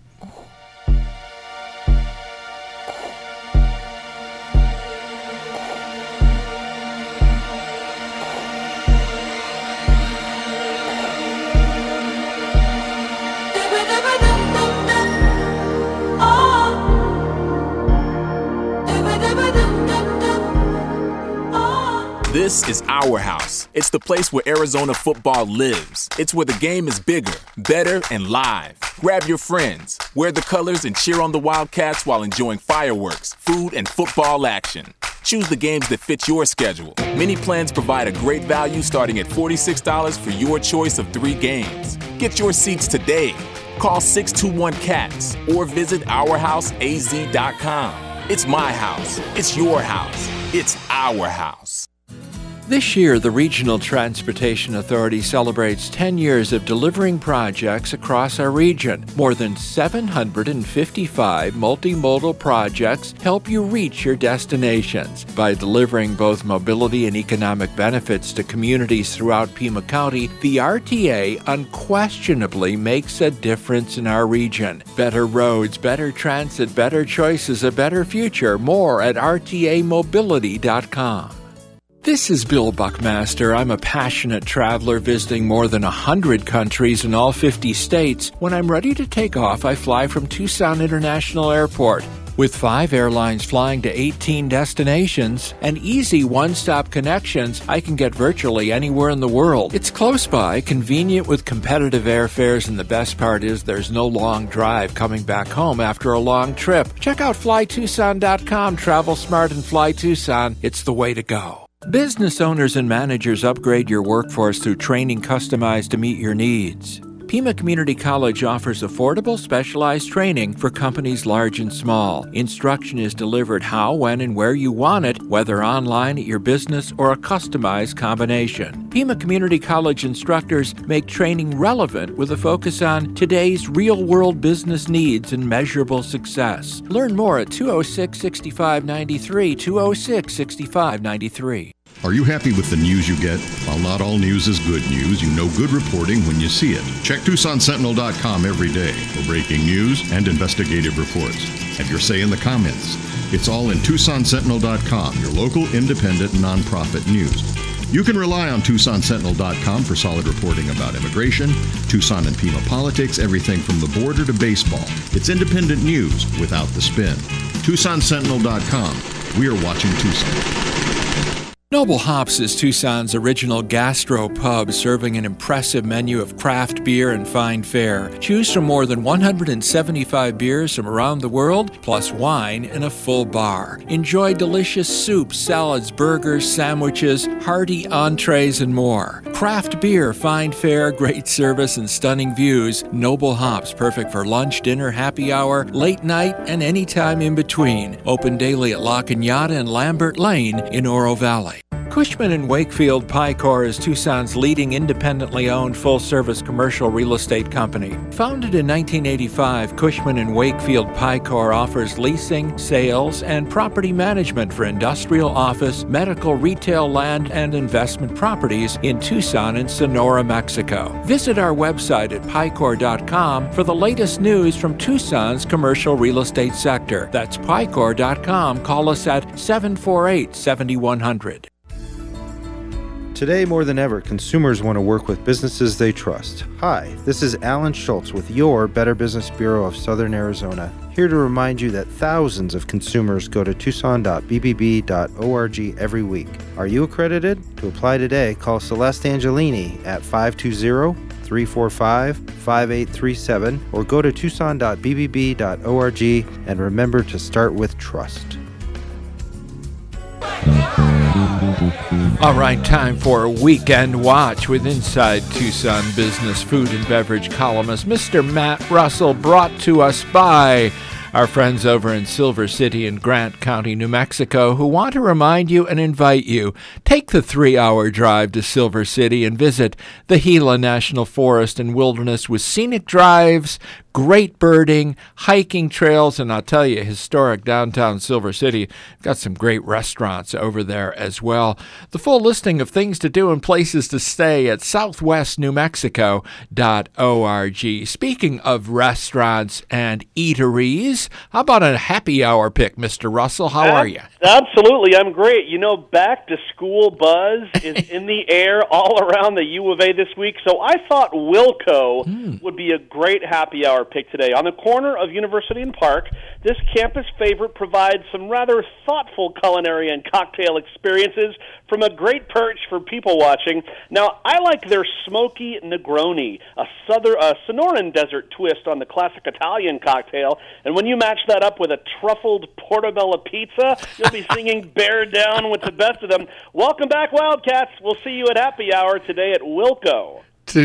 [SPEAKER 6] This is our house. It's the place where Arizona football lives. It's where the game is bigger, better, and live. Grab your friends, wear the colors, and cheer on the Wildcats while enjoying fireworks, food, and football action. Choose the games that fit your schedule. Many plans provide a great value starting at forty-six dollars for your choice of three games. Get your seats today. Call six two one C A T S or visit our house a z dot com. It's my house. It's your house. It's our house.
[SPEAKER 1] This year, the Regional Transportation Authority celebrates ten years of delivering projects across our region. More than seven hundred fifty-five multimodal projects help you reach your destinations. By delivering both mobility and economic benefits to communities throughout Pima County, the R T A unquestionably makes a difference in our region. Better roads, better transit, better choices, a better future. More at r t a mobility dot com. This is Bill Buckmaster. I'm a passionate traveler visiting more than one hundred countries in all fifty states. When I'm ready to take off, I fly from Tucson International Airport. With five airlines flying to eighteen destinations and easy one-stop connections, I can get virtually anywhere in the world. It's close by, convenient with competitive airfares, and the best part is there's no long drive coming back home after a long trip. Check out fly tucson dot com. Travel smart and fly Tucson. It's the way to go. Business owners and managers upgrade your workforce through training customized to meet your needs. Pima Community College offers affordable, specialized training for companies large and small. Instruction is delivered how, when, and where you want it, whether online at your business or a customized combination. Pima Community College instructors make training relevant with a focus on today's real-world business needs and measurable success. Learn more at two oh six, six five nine three, two oh six, six five nine three.
[SPEAKER 17] Are you happy with the news you get? While not all news is good news, you know good reporting when you see it. Check Tucson Sentinel dot com every day for breaking news and investigative reports. Have your say in the comments. It's all in Tucson Sentinel dot com, your local independent nonprofit news. You can rely on Tucson Sentinel dot com for solid reporting about immigration, Tucson and Pima politics, everything from the border to baseball. It's independent news without the spin. Tucson Sentinel dot com. We are watching Tucson.
[SPEAKER 1] Noble Hops is Tucson's original gastro pub, serving an impressive menu of craft beer and fine fare. Choose from more than one hundred seventy-five beers from around the world, plus wine in a full bar. Enjoy delicious soups, salads, burgers, sandwiches, hearty entrees, and more. Craft beer, fine fare, great service, and stunning views. Noble Hops, perfect for lunch, dinner, happy hour, late night, and any time in between. Open daily at La Cañada and Lambert Lane in Oro Valley. Cushman and Wakefield Picor is Tucson's leading independently owned full-service commercial real estate company. Founded in nineteen eighty-five, Cushman and Wakefield Picor offers leasing, sales, and property management for industrial, office, medical, retail, land, and investment properties in Tucson and Sonora, Mexico. Visit our website at picor dot com for the latest news from Tucson's commercial real estate sector. That's picor dot com. Call us at seven four eight, seven one zero zero.
[SPEAKER 18] Today, more than ever, consumers want to work with businesses they trust. Hi, this is Alan Schultz with your Better Business Bureau of Southern Arizona, here to remind you that thousands of consumers go to tucson dot b b b dot org every week. Are you accredited? To apply today, call Celeste Angelini at five two zero, three four five, five eight three seven or go to tucson dot b b b dot org, and remember to start with trust.
[SPEAKER 1] All right, time for a Weekend Watch with Inside Tucson Business Food and Beverage columnist Mister Matt Russell, brought to us by our friends over in Silver City and Grant County, New Mexico, who want to remind you and invite you, take the three-hour drive to Silver City and visit the Gila National Forest and Wilderness with scenic drives, great birding, hiking trails, and I'll tell you, historic downtown Silver City. Got some great restaurants over there as well. The full listing of things to do and places to stay at southwest new mexico dot org. Speaking of restaurants and eateries, how about a happy hour pick, Mister Russell? How are you?
[SPEAKER 19] Absolutely, I'm great. You know, back to school buzz is in the air all around the U of A this week, so I thought Wilco mm. would be a great happy hour pick today. On the corner of University and Park, this campus favorite provides some rather thoughtful culinary and cocktail experiences from a great perch for people watching. Now, I like their smoky Negroni, a southern, a Sonoran desert twist on the classic Italian cocktail, and when you match that up with a truffled portobello pizza, you'll be singing Bear Down with the best of them. Welcome back, Wildcats. We'll see you at happy hour today at Wilco.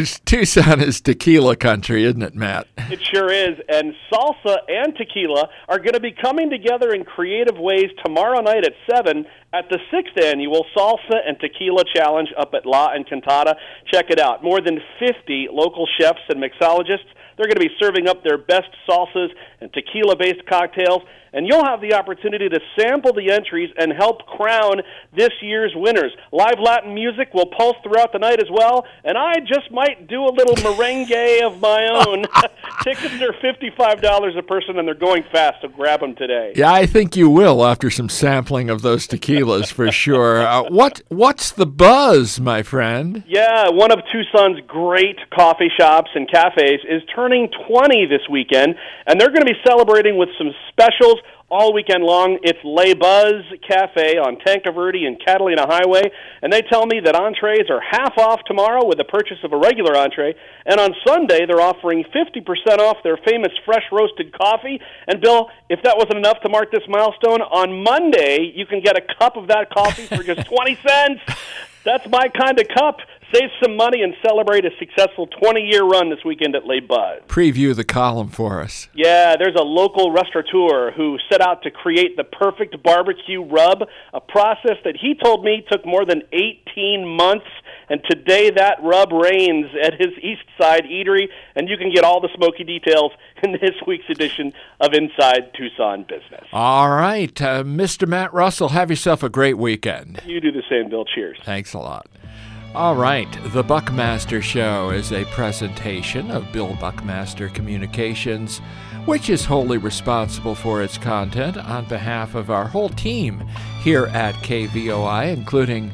[SPEAKER 1] Tucson is tequila country, isn't it, Matt?
[SPEAKER 19] It sure is, and salsa and tequila are going to be coming together in creative ways tomorrow night at seven at the sixth Annual Salsa and Tequila Challenge up at La Encantada. Check it out. More than fifty local chefs and mixologists. They're going to be serving up their best salsas and tequila-based cocktails, and you'll have the opportunity to sample the entries and help crown this year's winners. Live Latin music will pulse throughout the night as well, and I just might do a little merengue of my own. Tickets are fifty-five dollars a person, and they're going fast, so grab them today.
[SPEAKER 1] Yeah, I think you will after some sampling of those tequilas for sure. Uh, what What's the buzz, my friend?
[SPEAKER 19] Yeah, one of Tucson's great coffee shops and cafes is turning twenty this weekend, and they're going to be celebrating with some specials all weekend long. It's Le Buzz Cafe on Tanca Verde and Catalina Highway, and they tell me that entrees are half off tomorrow with the purchase of a regular entree, and on Sunday they're offering fifty percent off their famous fresh roasted coffee. And Bill, if that wasn't enough to mark this milestone, on Monday you can get a cup of that coffee for just twenty cents. That's my kind of cup. Save some money and celebrate a successful twenty-year run this weekend at Le Buzz.
[SPEAKER 1] Preview the column for us.
[SPEAKER 19] Yeah, there's a local restaurateur who set out to create the perfect barbecue rub, a process that he told me took more than eighteen months, and today that rub reigns at his East Side Eatery, and you can get all the smoky details in this week's edition of Inside Tucson Business.
[SPEAKER 1] All right, uh, Mister Matt Russell, have yourself a great weekend.
[SPEAKER 19] You do the same, Bill. Cheers.
[SPEAKER 1] Thanks a lot. All right, The Buckmaster Show is a presentation of Bill Buckmaster Communications, which is wholly responsible for its content on behalf of our whole team here at K V O I, including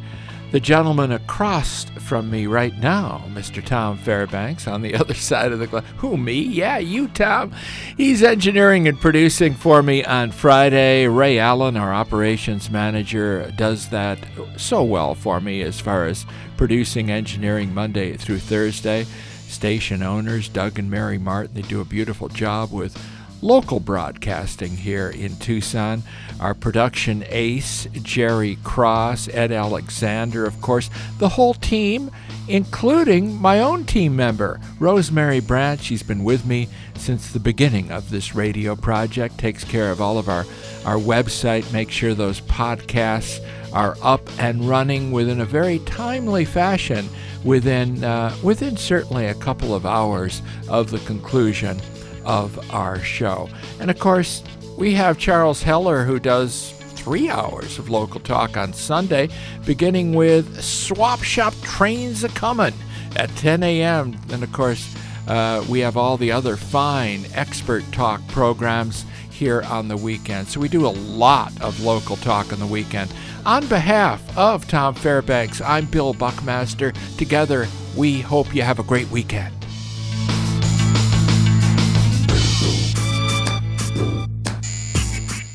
[SPEAKER 1] the gentleman across from me right now, Mister Tom Fairbanks, on the other side of the glass. Who, me? Yeah, you, Tom. He's engineering and producing for me on Friday. Ray Allen, our operations manager, does that so well for me as far as producing engineering Monday through Thursday. Station owners, Doug and Mary Martin, they do a beautiful job with local broadcasting here in Tucson. Our production ace, Jerry Cross, Ed Alexander, of course, the whole team, including my own team member, Rosemary Brandt. She's been with me since the beginning of this radio project, takes care of all of our, our website, make sure those podcasts are up and running within a very timely fashion, within, uh, within certainly a couple of hours of the conclusion of our show. And of course, we have Charles Heller, who does three hours of local talk on Sunday, beginning with Swap Shop Trains A-Comin' at ten a.m. And of course, uh, we have all the other fine expert talk programs here on the weekend. So we do a lot of local talk on the weekend. On behalf of Tom Fairbanks, I'm Bill Buckmaster. Together, we hope you have a great weekend.